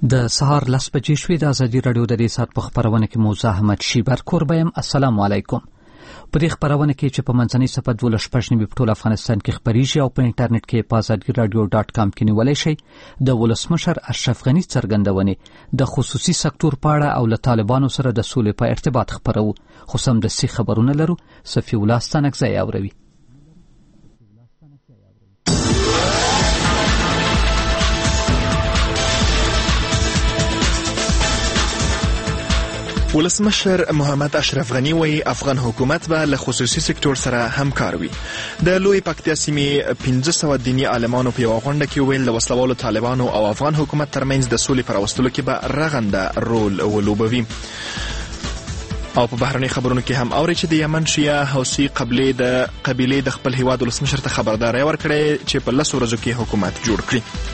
د سهار 10 بجې شوې د ازادي رادیو د دې ساعت په خبرونه کې موزه احمد شیبر کوربیم. السلام علیکم. په دې خبرونه کې چې په منځنۍ صفحه 12 په ټول افغانستان کې خبريږي او په انټرنیټ کې په azadiradio.com کې نیولای شي. د ولسمشر اشرف غنی څرګندونې د خصوصي سکتور په اړه او له طالبانو سره د سولې په ارتباط خبرو. خو سم د سی خبرونه لرو. صفی الله ستانکزی اوروي. ولسمشر محمد اشرف غنی وایي افغان حکومت به له خصوصي سکتور سره همکار وي. د لوی پکتیا سیمې 1500 دینی عالمانو په یو غونډه کې ویل د وسلوالو طالبانو او افغان حکومت ترمنځ د سولې پر راوستلو کې به رغنده رول ولوبوي. او په بهرني خبرونو کې هم اوري چې د یمن شیعه حوثي قبیلې د خپل هیواد ولسمشر ته خبرداري ورکړې چې په 10 ورځو کې حکومت جوړ کړي.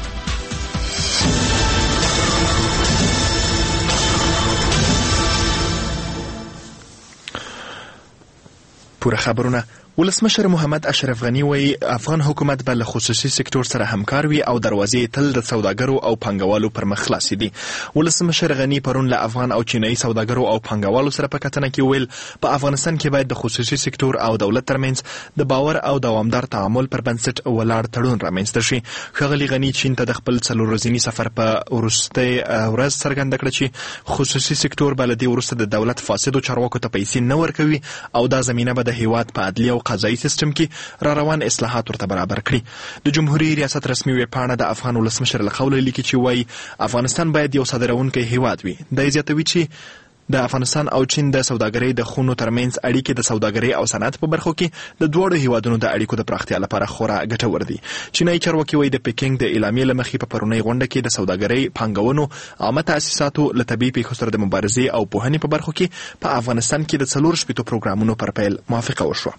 پوره خبرونه. ولسمشر محمد اشرف غنی وایي افغان حکومت به له خصوصي سکتور سره همکار وي او دروازې تل د سوداګرو او پانګوالو پر مخ خلاصې دي. ولسمشر غنی پرون له افغان او چینایي سوداګرو او پانګوالو سره په کتنه کې ویل په افغانستان کې باید د خصوصي سکتور او دولت ترمنځ د باور او دوامدار تعامل پر بنسټ ولاړ تړون رامنځته شي. ښاغلي غنی چین ته د خپل 4 ورځني سفر په وروستۍ ورځ څرګنده کړه چې خصوصي سکتور به له دې وروسته د دولت فاسدو چارواکو ته پیسې نه ورکوي او دا زمینه به د هیواد په عدلي او قضایي سیستم کې را روان اصلاحات ورته برابر کړي. د جمهوریت ریاست رسمي ویبپاڼه د افغان ولسمشر له قوله لیکي چې وایي افغانستان باید یو صادرونکی هیواد وي. د زیاتوي چې د افغانستان او چین د سوداګرۍ د خونو ترمنځ اړیکې د سوداګرۍ او صنعت په برخو کې د دوړو هیوادونو د اړیکو د پراختیا لپاره خورا ګټور دي. چینایي چارواکي وایي د پیکینګ د اعلامیې له مخې په پرونۍ غونډه کې د سوداګرۍ، پانګونو، عامه تاسیساتو، له طبیعي پیښو سره د مبارزې او پوهنې په برخو کې په افغانستان کې د 4 پروګرامونو پر پیل موافقه وشوه.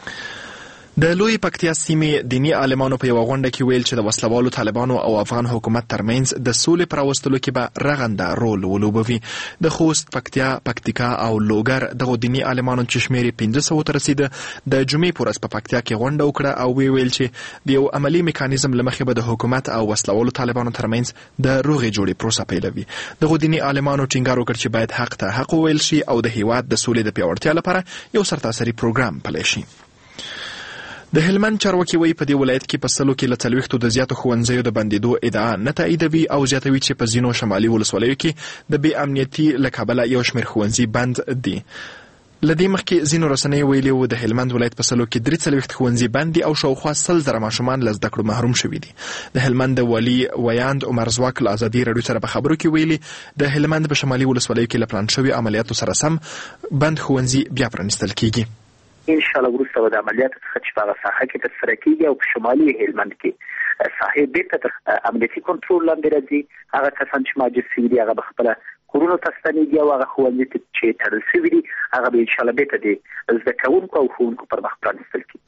د لوی پکتیا سیمې دینی عالمانو په یو غونډه کې ویل چې د وسلوالو طالبانو او افغان حکومت ترمنځ د سولې پر راوستلو کې به رغنده رول ولوبوي. د خوست، پکتیا، پکتیکا او لوګر دغه دینی عالمانو چې شمېر 1500 ته رسیده د جمعې په ورځ په پکتیا کې غونډه وکړه او ویل چې د یو عملی میکانیزم له مخې به د حکومت او وسلوالو طالبانو ترمنځ د روغې جوړې پروسه پیلوي. دغه دینی عالمانو ټینګار وکړ چې باید حق ته حق وویل شي او د هیواد د سولې د پیاوړتیا لپاره یو سرتاسري پروګرام پلی شي. د هلمند چارواکي وایي په دې ولایت کې په 100 کې له 40 د زیاتو ښوونځیو د بندېدو ادعا نه تاییدوي او زیاتوي چې په ځینو شمالي ولسوالیو کې د بې امنیتي له کبله یو شمېر ښوونځي بند دي. له دې مخکې ځینو رسنیو ویلي وو د هلمند ولایت په 100 کې 43 ښوونځي بند دي او شاوخوا 100,000 ماشومان له زده کړو محروم شوي دي. د هلمند والي ویاند عمر زواک له ازادي رادیو سره په خبرو کې ویلي د هلمند په شمالي ولسوالیو کې له پلان شوي عملیاتو سره سم بند ښوونځي بیا پرانیستل کیږي. ان شاء الله وروسته د عملیاتو څخه چې په هغه ساحه کې ترسره کیږي او په شمالي هلمند کې ساحې بیرته تر امنیتي کنټرول لاندې راځي. هغه کسان چې مهاجر شوي دي هغه به خپله کورونو ته ستنېږي او هغه ښوونځي چې تړل شوي دي هغه به ان شاء الله بیرته د زده کوونکو او ښوونکو پر مخ پرانیستل کیږي.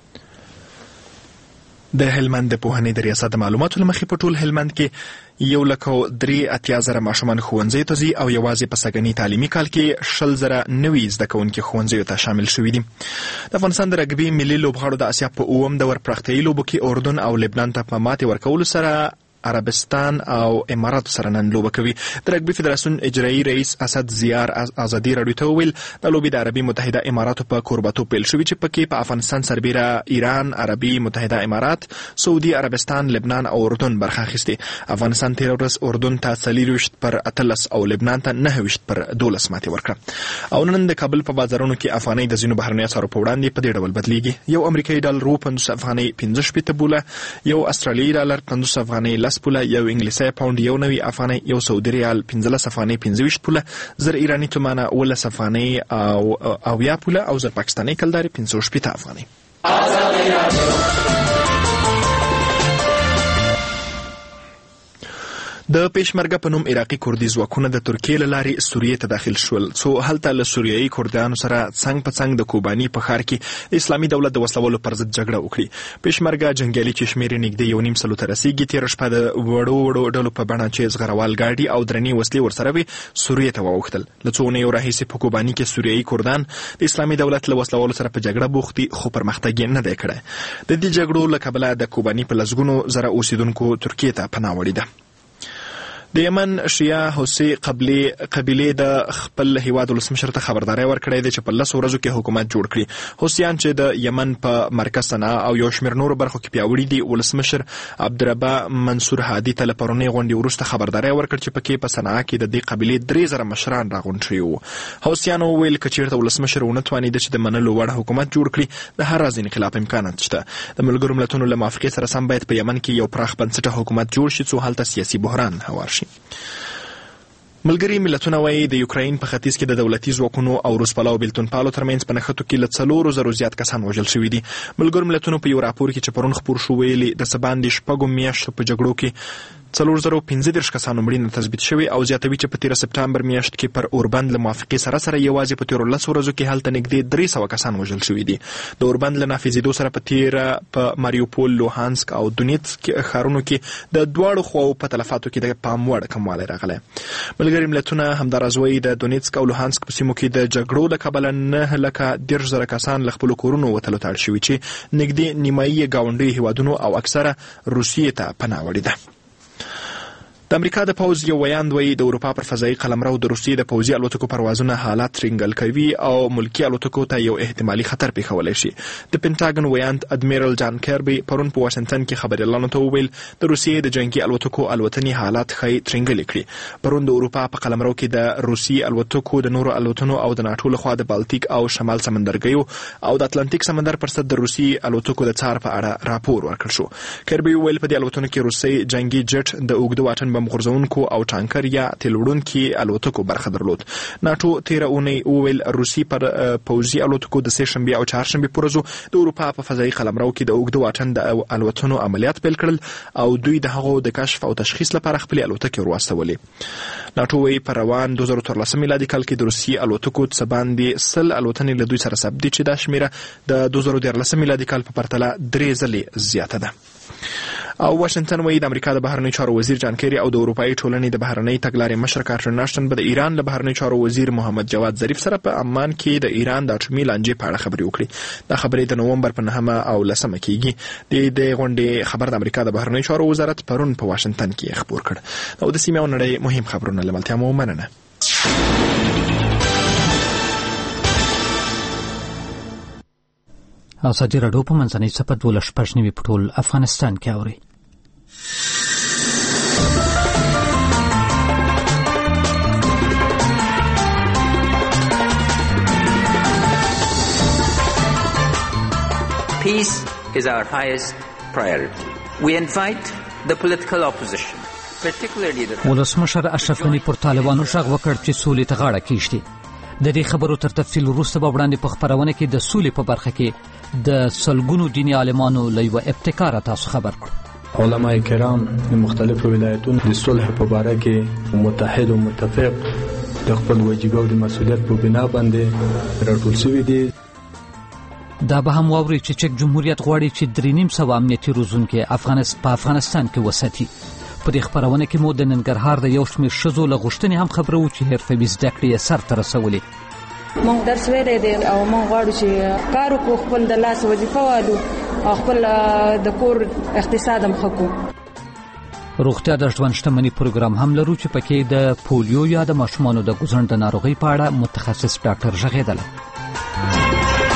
د هلمند د پوهنې د ریاست د معلوماتو له مخې په ټول هلمند کې 1,83,000 ماشومان ښوونځیو ته ځي او یوازې په سږني تعلیمي کال کې 20,000 نوي زده کوونکي ښوونځیو ته شامل شوي دي. د افغانستان د رګبي ملي لوبغاړو د اسیا په 9م دور پراختیایي لوبو کې اردن او لبنان ته په ماتې ورکولو سره عربستان او امارات سره نن لوبه کوي. د رګبي فدراسیون اجرایي رئیس اسد زیار ازادي رادیو ته ویل د لوبې د عربي متحده اماراتو په کوربتوب پیل شوي چې پکې په افغانستان سربیره ایران، عربي متحده امارات، سعودي عربستان، لبنان او اردن برخه اخیستې. افغانستان تیر ورځ اردن ته 40% او لبنان ته 9% ماتې ورکړه. او نن د کابل په بازارونو کې افغانۍ د ځینو بهرنیو اسعارو په وړاندې په دې ډول بدلیږي. یو امریکایي ډالر 50 افغانۍ 15 بوله، یو استرالیایي ډالر 50 افغانۍ 10 پوله، یو انګلیسي پاوند 90 افغانۍ، یو سعودي ریال 15 افغانۍ 25 پوله، زر ایرانی تومانه 10 افغانۍ او یا پوله او زر پاکستاني کلداري 580 افغانۍ. د پېشمرګه په نوم عراقي کردي ځواکونه د ترکیې له لارې سوریې ته داخل شول څو هلته له سوریایي کردانو سره څنګ په څنګ د کوباني په ښار کې د اسلامي دولت د وسلوالو پر ضد جګړه وکړي. پېشمرګه جنګیالي چې شمېر یې نږدې 1.5 ته رسیږي تېره شپه د وړو ډلو په بڼه چې زغروال ګاډي او درنې وسلې ورسره وي سوریې ته واوښتل. له څو اونیو راهیسې په کوباني کې سوریایي کردان د اسلامي دولت له وسلوالو سره په جګړه بوخت دي خو پرمختګ یې نه دی کړی. د دې جګړو له کبله د کوباني په لسګونو زره اوسیدونکو ترکیې ته پناه وړې ده. د یمن شیعه حوثي قبیلې د خپل هیواد ولسمشر ته خبرداري ورکړې ده چې په 10 ورځو کې حکومت جوړ کړي. حوثیان چې د یمن په مرکز صنعا او یو شمېر نورو برخو کې پیاوړي دي، ولسمشر عبدالربه منصور هادي ته له پرونۍ غونډې وروسته خبرداري ورکړه چې پکې په صنعا کې د دې قبیلې 3000 مشران راغونډ شوي وو. حوثیانو وویل که چېرته ولسمشر ونه توانېده چې د منلو وړ حکومت جوړ کړي، د هر راز انقلاب امکانات شته. د ملګرو ملتونو له موافقې سره سم باید په یمن کې یو پراخ بنسټه حکومت جوړ شي څو هلته سیاسي بحران هوار شي. ملګري ملتونه وايي د یوکراین په ختیځ کې د دولتي ځواکونو او روسپاله او بیلتون پالو ترمنځ په نښتو کې له 400 زیات کسان وژل شوي دي. ملګرو ملتونو په یو راپور کې چې پرون خپور شو ویلي د څه باندې 6 میاشتو په جګړو کې 4015 کسانو مړینه تثبیت شوي او زیاتوي چې په 13 سپټمبر میاشت کې پر اوربند له موافقې سره یوازې په 13 ورځو کې هلته نږدې 300 کسان وژل شوي دي. د اوربند له نافذېدو سره په ماریوپول، لوهانسک او دونیتسک ښارونو کې د دواړو خواو په تلفاتو کې د پام وړ کموالی راغلی. ملګري ملتونه همداراز وایي د دونیتسک او لوهانسک په سیمو کې د جګړو له کبله 9,10,000 کسان له خپلو کورونو وتلو ته اړ شوي چې نږدې نیمایي یې ګاونډیو هیوادونو او اکثره روسیې ته پناه وړې ده. د امریکا د پوځ یو ویاند وایي د اروپا پر فضایي قلمرو د روسیې د پوځي الوتکو پروازونه حالات رینګل کوي او ملکی الوتکو ته یو احتمالي خطر پیښولی شي. د پینټاګن ویاند ادمیرل جان کیربي پرون په واشنگټن کې خبريالانو ته وویل د روسیې د جنگي الوتکو الوتنې حالات ښایي ترینګلې کړي. پرون د اروپا په قلمرو کې د روسي الوتکو د نورو الوتنو او د ناټو لخوا د بالتیک او شمال سمندرګیو او د اتلانتیک سمندر پر سر د روسي الوتکو د څار په اړه راپور ورکړ شو. کیربي وویل په دې الوتنو کې روسي جنگي جټ د اوږده واټن بم غورځونکو او ټانکر یا تیل وړونکي الوتکو برخه درلود. ناټو تیره اونۍ وویل روسي پر پوځي الوتکو د سه شنبې او چهارشنبې په ورځو د اروپا په فضایي قلمرو کې د اوږده واټن د الوتنو عملیات پیل کړل او دوی د هغو د کشف او تشخیص لپاره خپلې الوتکې ورواستولې. ناټو وایي په روان 2013 میلادي کال کې د روسي الوتکو څه باندې 100 الوتنې له دوی سره ثبت دي چې دا شمیره د 2014 میلادي کال په پرتله 3 ځلې زیاته ده. او واشنگټن وایي د امریکا د بهرنیو چارو وزیر جان کیری او د اروپایي ټولنې د بهرنۍ تګلارې مشر کارټن ناشتن به د ایران له بهرنیو چارو وزیر محمد جواد ظریف سره په عمان کې د ایران د اټومي لانجې په اړه خبرې وکړي. دا خبرې د نومبر په 9 او 10 کېږي. د غونډې خبر د امریکا د بهرنیو چارو وزارت پرون په واشنگټن کې خبر کړ. او د سیمې او نړۍ مهم خبرونه لملتیا مو مننه. ازادي راډیو په منځنۍ سپه 12 په ټول افغانستان کې اوري. Peace is our highest priority. We invite the political opposition, particularly the ولسمشر اشرف غني پر طالبانو شغ وکړ چې سولې ته غاړه کېږدي. د دې خبرو تر تفصیل وروسته به وړاندې په خبرونه کې د سولې په برخه کې د سلګونو دیني عالمانو له یو ابتکار تاسو خبر کړو. علماء کرام د مختلفو ولایتونو د صلح په باره کې متحد او متفق د خپل واجب او د مسؤلیت په بنا باندې راټول شوي دي. دا به هم واوري چې چک جمهوریت غواړي چې 3.5 امنیتي روزونکي افغانستان کې وساتي. په دې خبرونه کې مو د ننګرهار د یو شمېر ښځو له غوښتنې هم خبرو چې حرفوي زده کړې یې سرته رسولې. موږ درس ویلی دی او موږ غواړو چې کار وکړو، خپل د لاس وظیفه والو او خپل د کور اقتصاد هم ښه کړو. روغتیا د ژوند شتمني پروګرام هم لرو چې پکې د پولیو یا د ماشومانو د ګوزڼ د ناروغۍ په اړه متخصص ډاکټر غږېدله.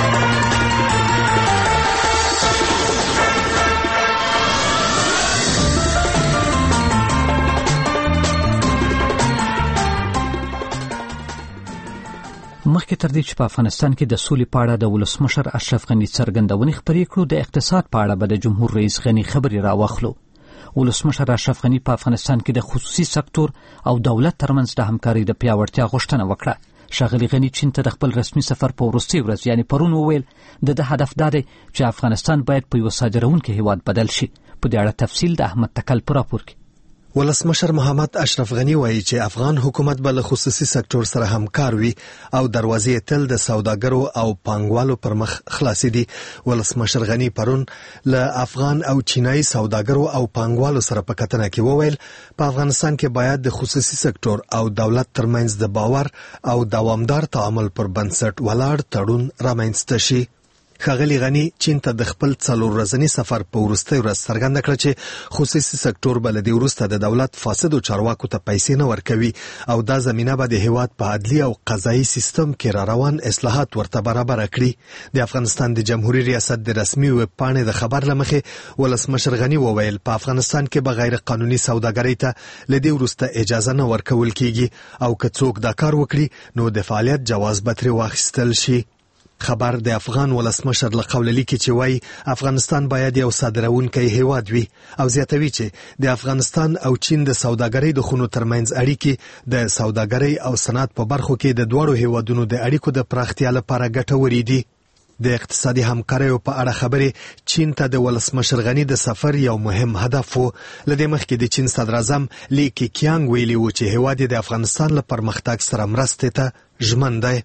مخکې تر دې چې په افغانستان کې د سولې په اړه د ولسمشر اشرف غني څرګندونې خپرې کړو، د اقتصاد په اړه به د جمهور رئیس غني خبرې راواخلو. ولسمشر اشرف غني په افغانستان کې د خصوصي سکتور او دولت ترمنځ د همکارۍ د پیاوړتیا غوښتنه وکړه. ښاغلي غني چین ته د خپل رسمي سفر په وروستۍ ورځ یعنی پرون وویل د هدف دا دی چې افغانستان باید په یو صادرونکي هیواد بدل شي. په دې اړه تفصیل د احمد تکل په راپور کې. ولسمشر محمد اشرف غني وایي چې افغان حکومت به له خصوصي سکتور سره همکار وي او دروازې تل د سوداګرو او پانګوالو پر مخ خلاصې دي. ولسمشر غني پرون له افغان او چینایي سوداګرو او پانګوالو سره په کتنه کې وویل په افغانستان کې باید د خصوصي سکتور او دولت ترمنځ د باور او دوامدار تعامل پر بنسټ ولاړ تړون رامنځته شي. ښاغلي غني چین ته د خپل 4 ورځني سفر په وروستۍ ورځ څرګنده کړه چې خصوصي سکتور به له دې وروسته د دولت فاسدو چارواکو ته پیسې نه ورکوي او دا زمينه به د هیواد په عدلي او قضایي سیستم کې را روان اصلاحات ورته برابر کړي. د افغانستان د جمهوریت ریاست د رسمي ویب پاڼې د خبر لمخې ولسمشر غني وویل په افغانستان کې به غیر قانوني سوداګرۍ ته له دې وروسته اجازه نه ورکول کیږي او که څوک دا کار وکړي نو د فعالیت جواز به ترې واخیستل شي. خبر د افغان ولسمشر له قوله لیکي چې وایي افغانستان باید یو صادرونکی هیواد وي او زیاتوي چې د افغانستان او چین د سوداګرۍ د خونو ترمنځ اړیکې د سوداګرۍ او صنعت په برخو کې د دوړو هیوادونو د اړیکو د پراختیا لپاره ګټورې دي. د اقتصادي همکاریو په اړه خبرې چین ته د ولسمشر غني د سفر یو مهم هدف و. لدې مخکې د چین صدر اعظم لی کیقیانګ ویلي و چې هیواد د افغانستان له پرمختګ سره مرستې ته ژمن دی.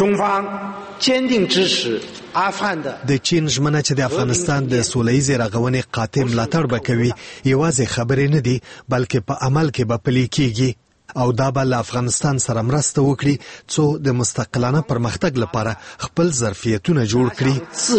د چین ژمنه چې د افغانستان د سوله‌ییزې رغونې قاطع ملاتړ به کوي یوازې خبرې نه دي بلکې په عمل کې به پلي کیږي او دا به له افغانستان سره مرسته وکړي څو د مستقلانه پرمختګ لپاره خپل ظرفیتونه جوړ کړي.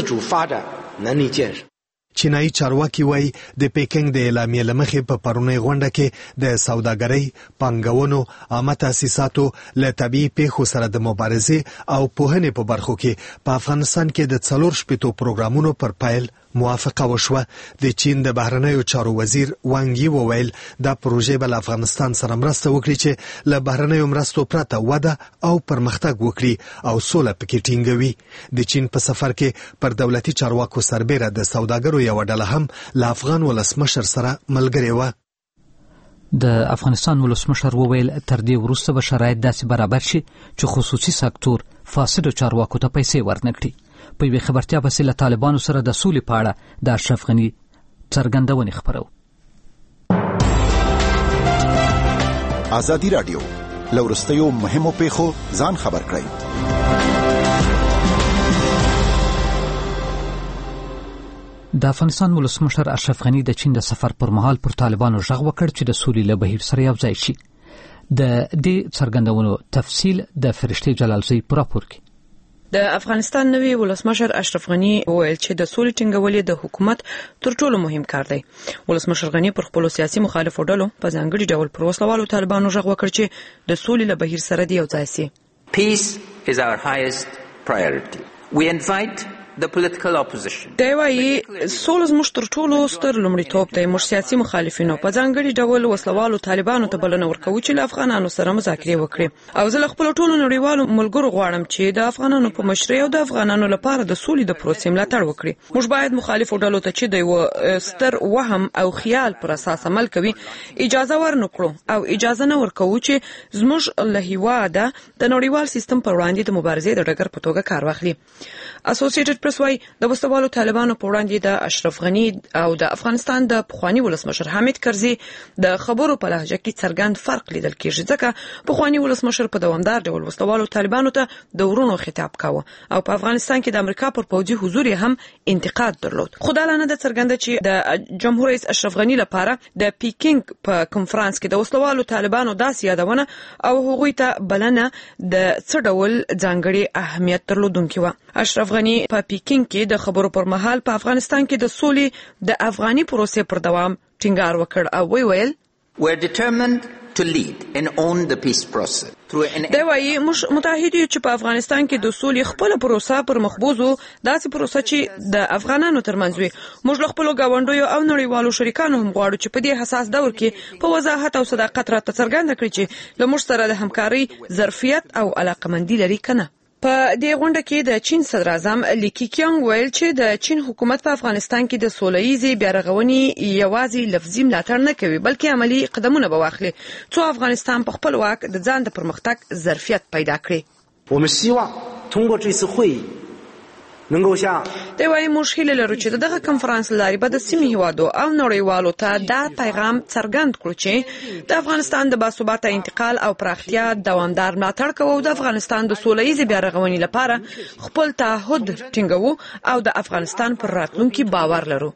چینایي چارواکي وایي د پیکنګ د اعلامیې له مخې په پرونۍ غونډه کې د سوداګرۍ، پانګونو، عامه تاسیساتو، له طبیعي پیښو سره د مبارزې او پوهنې په برخو کې په افغانستان کې د 4 شپېتو پروګرامونو پر پیل موافقه وشوه. د چین د بهرنیو چارو وزیر وانګ یی وویل دا پروژې به له افغانستان سره مرسته وکړي چې له بهرنیو مرستو پرته وده او پرمختګ وکړي او سوله پکې ټینګوي. د چین په سفر کې پر دولتي چارواکو سربېره د سوداګرو یو ډله هم له افغان ولسمشر سره ملګری و. د افغانستان ولسمشر وویل تر دې وروسته به شرایط داسې برابر شي چې خصوصي سکتور فاسدو چارواکو ته پیسې ورنکړي. په یوه خبرتیا پسې له طالبانو سره د سولې په اړه د اشرف غني څرګندونې خبرو. ازادي رادیو لورستیو مهمو پیښو ځان خبر کړئ. د افغانستان ولسمشر اشرف غني د چین د سفر پر مهال پر طالبانو غږ وکړ چې د سولې له بهیر سره یو ځای شي. د دې څرګندونو تفصیل د فرشتي جلالزی پر راپور کې. د افغانستان نوی ولسمشر اشرف غني وویل چې د سولې ټینګول د حکومت تر ټولو مهم کار دی. ولسمشر غني پر خپل سیاسي مخالفو ډلو په ځانګړي ډول پر وسلوالو طالبانو غږ وکړ چې د سولې له بهیر سره دی یو ځای شي. Peace is our highest priority. We invite the political opposition. دا وایي سوله زموږ تر ټولو ستر لومړیتوب دی. موږ سیاسي مخالفینو په ځانګړي ډول وسلوالو طالبانو ته بلنه ورکوو چې له افغانانو سره مذاکرې وکړي او زه له خپل ټولو نړیوالو ملګرو غواړم چې د افغانانو په مشرۍ او د افغانانو لپاره د سولې د پروسې ملاتړ وکړي. موږ باید مخالفو ډلو ته چې د ستر وهم او خیال پر اساس عمل کوي اجازه ورنکړو او اجازه نه ورکوو چې زموږ له هیواده د نړیوال سیستم پر وړاندې د مبارزې د ډګر په توګه کار واخلي. اسوسییټډ پریس وايي د وسوالو طالبانو په وړاندې د اشرف غني او د افغانستان د پخوانی ولسمشر حامد کرزي د خبرو په لهجه کې څرګند فرق لیدل کېږي ځکه پخوانی ولسمشر په دوامدار ډول وسوالو طالبانو ته د ورونو خطاب کاوه او په افغانستان کې د امریکا پر پوځي حضور هم انتقاد درلود. خدالانه د څرګنده چې د جمهور رئیس اشرف غني لپاره د پیکینګ په کنفرانس کې د وسوالو طالبانو داسې یادونه او هغوی ته بلنه د څه ډول ځانګړي اهمیت درلودونکې و. اشرف غني په پیکینګ کې د خبرو پر مهال په افغانستان کې د سولې د افغاني پروسې پر دوام ټینګار وکړ او ویل We're determined to lead and own the peace process. دا وایي موږ متحد یو چې په افغانستان کې د سولې خپل پروسه پر مخبوزو داسې پروسه چې د افغانانو ترمنځ وي. موږ له خپل غونډیو او نړیوالو شریکانو هم غواړو چې په دې حساس دور کې په وضاحت او صداقت راته څرګنده کړي چې له موږ سره د همکارۍ ظرفیت او علاقمندي لري کنه. په دې غونډه کې د چین صدر اعظم لی کیقیانګ ویل چې د چین حکومت په افغانستان کې د سوله‌ییزې بیارغونې یوازې لفظي ملاتړ نه کوي بلکې عملی قدمونه به واخلي څو افغانستان په خپل واک د ځان د پرمختګ ظرفیت پیدا کړي. دی وايي موږ هیله لرو چې دغه کنفرانس لاري به د سیمې هیوادو او نړیوالو ته دا پیغام څرګند کړو چې د افغانستان د باثباته انتقال او پراختیا دوامدار ملاتړ کوو او د افغانستان د سوله‌ییزې بیارغونې لپاره خپل تعهد ټینګوو او د افغانستان پر راتلونکي باور لرو.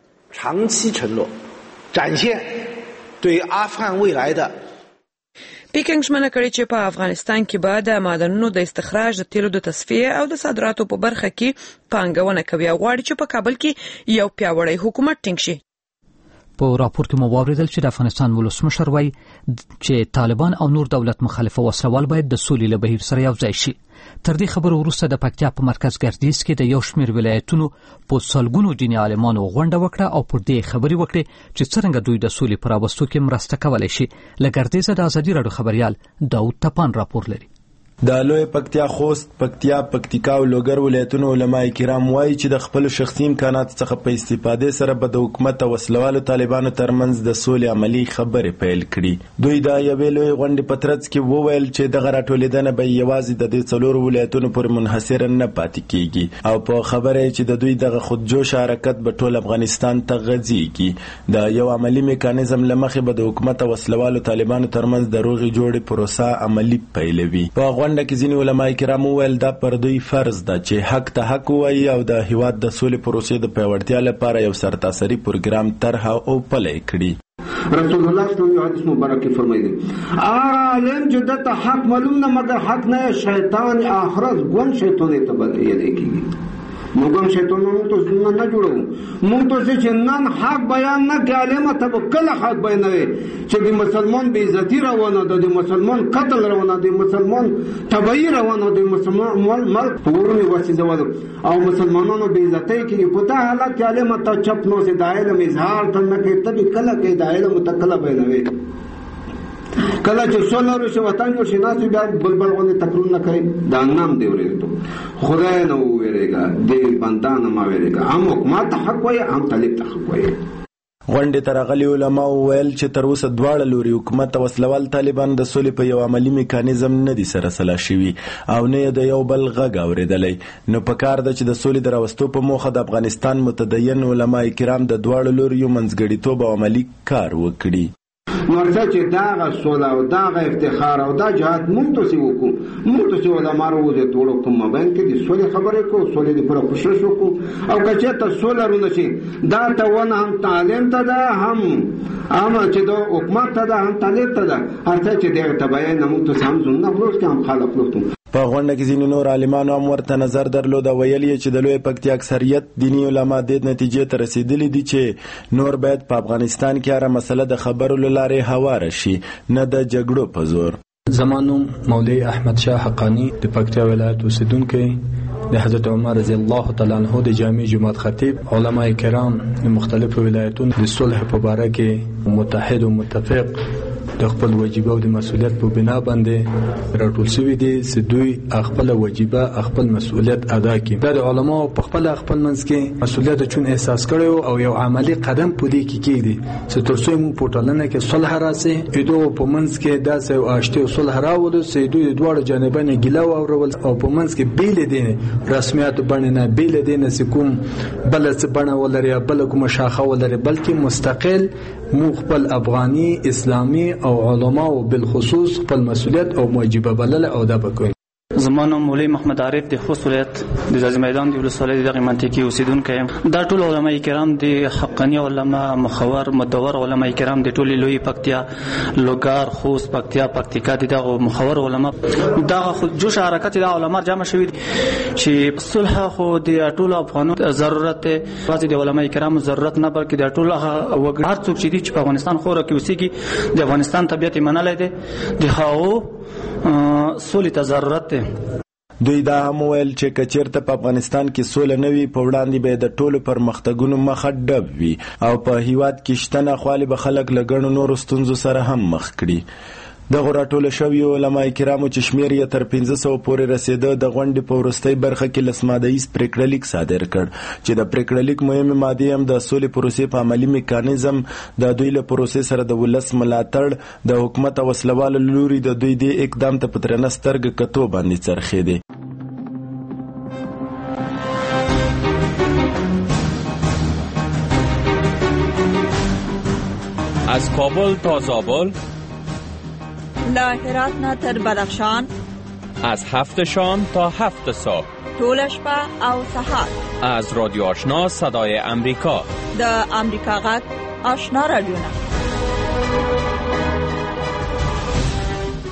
پیکنګ ژمنه کړې چې په افغانستان کې به د معدنونو د استخراج، د تیلو د تصفیه او د صادراتو په برخه کې پانګونه کوي او غواړي چې په کابل کې یو پیاوړی حکومت ټینګ شي. په راپور کې مو واوریدل چې د افغانستان ولسمشر وایي چې طالبان او نور دولت مخالف وسلوال باید د سولې له بهیر سره یوځای شي. تر دې خبرو وروسته د پکتیا په مرکز ګردیز کې د یو شمېر ولایتونو په سلګونو دیني عالمانو غونډه وکړه او پر دې خبرې وکړې چې څرنګه دوی د سولې پر راوستو کې مرسته کولی شي. له ګردیزه د ازادي راډیو خبریال داود تپان راپور لري. د لوی پکتیا خوست، پکتیا، پکتیکا او لوګر ولایتونو علماء کرام وایي چې د خپل شخصي امکانات څخه په استفادې سره به د حکومت او وسلوالو طالبانو ترمنځ د سولې عملی خبرې پیل کړي. دوی د یوې لوی غونډې په ترڅ کې وویل چې دغه راټولېدنه به یوازې د دې څلورو ولایتونو پورې منحصر نه پاتې کیږي او په خبره چې د دوی دغه خودجوش حرکت به ټول افغانستان ته غځيږي. د یو عملی میکانیزم لمخې به د حکومت او وسلوالو طالبانو ترمنځ د روغې جوړې پروسه عملی پیلوي. په غونډه کې ځینې علماء کرام وویل دا پر دوی فرض ده چې حق ته حق وایي او د هیواد د سولې پروسې د پیاوړتیا لپاره یو سرتاسري پروګرام طرح او پلی کړي. رسول الله صلی الله علیه وسلم حدیث مبارک فرمایلی عالم چې د حق معلوم نه مگر حق نه شیطان آخرت ګون شیطان ته بدایي کیږي. موږ هم شیطانانو ته ځنه نه جوړو. موږ ته چې نن حق بیان نه کړي ته کله حق بیانوي چې د مسلمان بې عزتی روانه ده، د مسلمان قتل روانه ده، د مسلمان تبعی روانه ده، د مسلمان ملک پورونه وسیزول او مسلمانانو بې عزتی کې په دا حالت کې علم ته چپ نو سي د علم اظهار ته نه کوي ته کله کې د علم تکله بیانوي. کله چې سولر شي وطن جوړ شي ناس بیا بلبل غونې تکرار نه کوي. دا نام دی ورېږي خدای نه وېریږي د بندانه ما وېریږي هم حکومت حق وایي هم طالب ته حق وایي. غونډې ته راغلي علما وویل چې تر اوسه دواړه لوري حکومت او وسلوال طالبان د سولې په یو عملی میکانیزم نه دي سره سلا شوي او نه د یو بل غږ اورېدلی. نو پکار ده چې د سولې د راوستو په موخه د افغانستان متدین علما کرام د دواړو لوریو منځګړیتوب او عملی کار وکړي. مرته چې داغه سوله او داغه افتخار او دا جهاد مونږ ته وکړو. مونږ ته علماء وروځي ټول کوم مابین کې د سولې خبرې کو سولې د پر کوشش وکړو او کچې ته سوله رونه شي دا ته ونه هم تعلیم ته ده هم چې د حکومت ته ده هم طالب ته ده هرڅه چې دغه تبعین مونږ ته هم زونه خلاص کې هم خلق لوتو. په غونډه کې ځینې نور عالمانو هم ورته نظر درلود او ویل یې چې د لوی پکتیا اکثریت دینی علما د نتیجې ته رسیدلي دي چې نور باید په افغانستان کې هره مسله د خبرو له لارې هواره شي نه د جګړو په زور. زمانو مولوی احمد شاه حقانی د پکتیا ولایت اوسیدونکی د حضرت عمر رضی الله تعالی عنہ د جامع جماعت خطیب، علماء کرام د مختلفو ولایتونو د صلح په باره کې متحد او متفق د خپل واجبه او د مسؤلیت په بنا باندې راټول شوي دي چې دوی خپل واجبه خپل مسؤلیت ادا کړي. دا د علماو په خپل منځ کې مسؤلیت چون احساس کړي او یو عملی قدم په دې کې کېږي چې تر څو موږ په ټولنه کې صلح راسي. ایدو په منځ کې داسې او اشته صلح راوړو چې دوی د دواړو جانبونو ګیله واورول او په منځ کې بیل دي رسمیات باندې نه بیل دي نه کوم بل څه بڼه ولري بل کوم شاخه ولري بلکې مستقل مو خپل افغاني اسلامي او علماء بالخصوص خپل مسؤلیت او واجب بلل او دا بکوي. زمانو مولوی محمد عارف د خوست ولایت د ځاځي میدان د ولسوالۍ دغه منطقې اوسیدونکی یم. دا ټول علما کرام د حقانی علما مخور مدور علما کرام د ټولي لوی پکتیا لوګار خوست پکتیا پکتیکا دغه مخور علما دغه خود جوش حرکت د علما جمع شوی چې صلح خو د ټول افغانو ضرورت دی. د علما کرام ضرورت نه بلکې د ټول وګړي هر څوک چې په افغانستان خوره کې اوسېږي د افغانستان طبيعت منلای دی د هاو سولې ته ضرورت دی. دوی دا هم ویل چې کچیرته په افغانستان کې سوله نه وي په وړاندې به د ټولو پرمختګونو مخه ډب وي او په هیواد کې شته ناخوالې به خلک له ګڼو نورو ستونزو سره هم مخ کړي. دغه راټول شوي علما کرامو چې شمیر یې تر 1500 پورې رسیده د غونډې په وروستۍ برخه کې لسمادهیز پریکړه لیک صادر کړ چې د پریکړه لیک مهمه ماده هم د سولې پروسې په عملی میکانیزم د دوی له پروسې سره د ولس ملاتړ د حکومت او وسلوالو لوري د دوی د اقدام ته پترنه سترګ کتو باندې څرخې دي. از کابل تا زابل، له هرات نه تر بدخشان، از 7 شام تا 7 صبح، ټول شپه او سحر، از رادیو آشنا صدای امریکا، د امریکا غږ آشنا رادیو نه.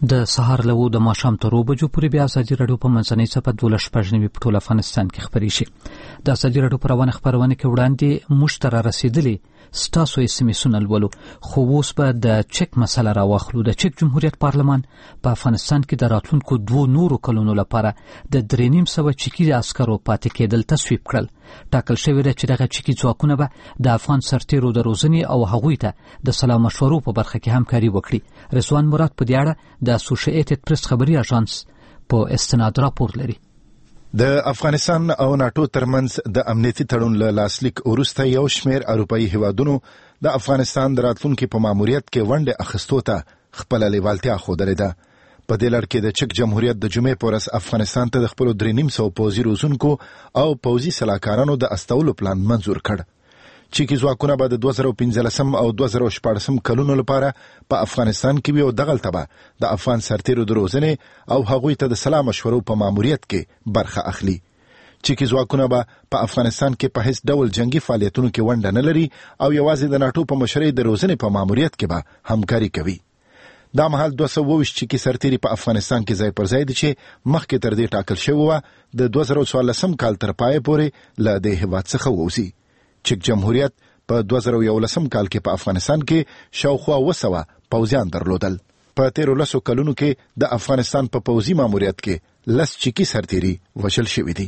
د سهار له 2 د ماښام تر 2 بجو پورې بیا ازادي راډیو په منځنۍ صفحه 12 په ټول افغانستان کې خبري شي. د ازادي راډیو خبرونه کې وړاندې مشتره رسیدلي ستاسو اسمسونه لولو، خو اوس به د چک مسله راوخلو. د چک جمهوریت پارلمان په افغانستان کې د راتلونکو 2 نورو کلونو لپاره د 3.5 چکی عسکرو پاتې کېدل تصویب کړل. ټاکل شوی دی چې دغه چکی ځواکونه به د افغان سرتیرو د روزنې او هغوی ته د سلا مشورو په برخه کې همکاري وکړي. رضوان مراد په دې اړه د اسوسییټډ پریس خبري اژانس په استناد راپور لري. د افغانستان او ناتو ترمنځ د امنیتي تړون له لاسلیک وروسته یو شمېر اروپایي هیوادونو د افغانستان د راتلونکي په ماموریت کې ونډه اخیستو ته خپله لیوالتیا ښودلې ده. په دې لړ کې د چک جمهوریت د جمعې په ورځ افغانستان ته د خپلو 3.5 پوځي روزونکو او پوځي سلاکارانو د استولو پلان منظور کړ. چکی ځواکونه به د 2015 او 2014 کلونو لپاره په افغانستان کې وي او دغلته به د افغان سرتیرو د روزنې او هغوی ته د سلا مشورو په ماموریت کې برخه اخلي. چکی ځواکونه به په افغانستان کې په هیڅ ډول جنگي فعالیتونو کې ونډه نه لري او یوازې د ناتو په مشرۍ د روزنې په ماموریت کې به همکاري کوي. دا مهال 220 چکی سرتیري په افغانستان کې ځای پر ځای دي چې مخکې تر دې ټاکل شوی و د 2014 کال تر پای پورې له دې هیواد څخه ووځي. چک جمهوریت په 2011 کال کې په افغانستان کې شاوخوا 200 پوځیان درلودل. په 13 کلونو کې د افغانستان په پوځي ماموریت کې 10 چکی سرتیري وژل شوي دي.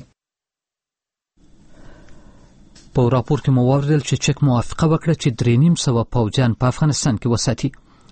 په راپور کې مو واوریدل چې چک موافقه وکړه چې 3.5 پوځیان په افغانستان کې وساتي.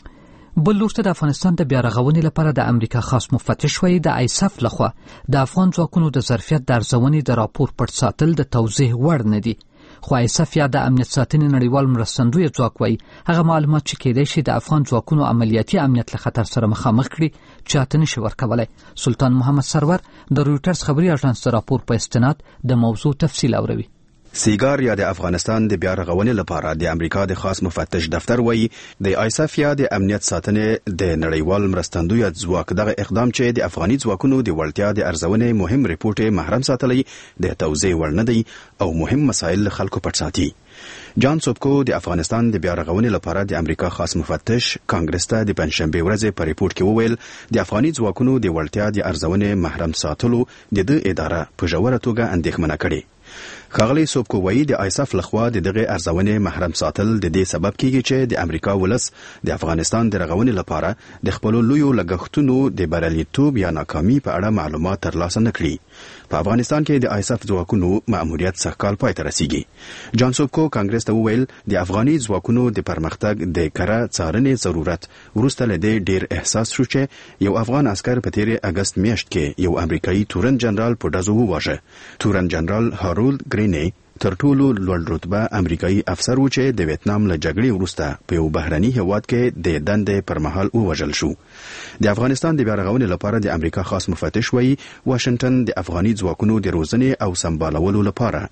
بل لورته د افغانستان د بیا رغونې لپاره د امریکا خاص مفتش وایي د آیساف لخوا د افغان ځواکونو د ظرفیت د ارزونې د راپور پټ ساتل د توضیح وړ نه دي. خو آیساف یا د امنیت ساتنې نړیوال مرستندوی ځواک وایي هغه معلومات چې کېدای شي د افغان ځواکونو عملیاتي امنیت له خطر سره مخامخ کړي چاته نشي ورکولی. سلطان محمد سرور د رویټرز خبري اژانس د راپور په استناد د موضوع تفصیل اوروي. سیګار یا د افغانستان د بیا رغونې لپاره د امریکا د خاص مفتش دفتر وایي د آیساف یا د امنیت ساتنې د نړیوال مرستندوی ځواک دغه اقدام چې د افغاني ځواکونو د وړتیا د ارزونې مهم ریپورت محرم ساتلی د توضیح وړ نه دی او مهم مسایل خلکو پټ ساتي. جان سوبکو د افغانستان د بیا رغونې لپاره د امریکا خاص مفتش کانګرس ته د پنځشنبه ورځې په ریپورت کې وویل د افغاني ځواکونو د وړتیا د ارزونې محرم ساتلو د دې اداره په ژوره توګه اندېښمنه کړې. ښاغلی سوبکو وایي د آیساف لخوا د دغه ارزونې محرم ساتل د دې سبب کیږي چې د امریکا ولس د افغانستان د رغونې لپاره د خپلو لویو لګښتونو د بریالیتوب یا ناکامي په اړه معلومات ترلاسه نه کړي. په افغانستان کې د آیساف ځواکونو مأموریت سږ کال پای ته رسیږي. جان سوبکو کانګرس ته وویل د افغاني ځواکونو د پرمختګ د کره څارنې ضرورت وروسته له دې ډیر احساس شو چې یو افغان عسکر په 13 اگست میاشت کې یو امریکایي تورن جنرال په ډزو وواژه. تورن جنرال هارولد ګرینی تر ټولو لوړ رتبه امریکایي افسر و چې د ویتنام له جګړې وروسته په یو بهرني هیواد کې د دندې پر مهال ووژل شو. د افغانستان د بیا رغونې لپاره د امریکا خاص مفتش وایي واشنگټن د افغاني ځواکونو د روزنې او سمبالولو لپاره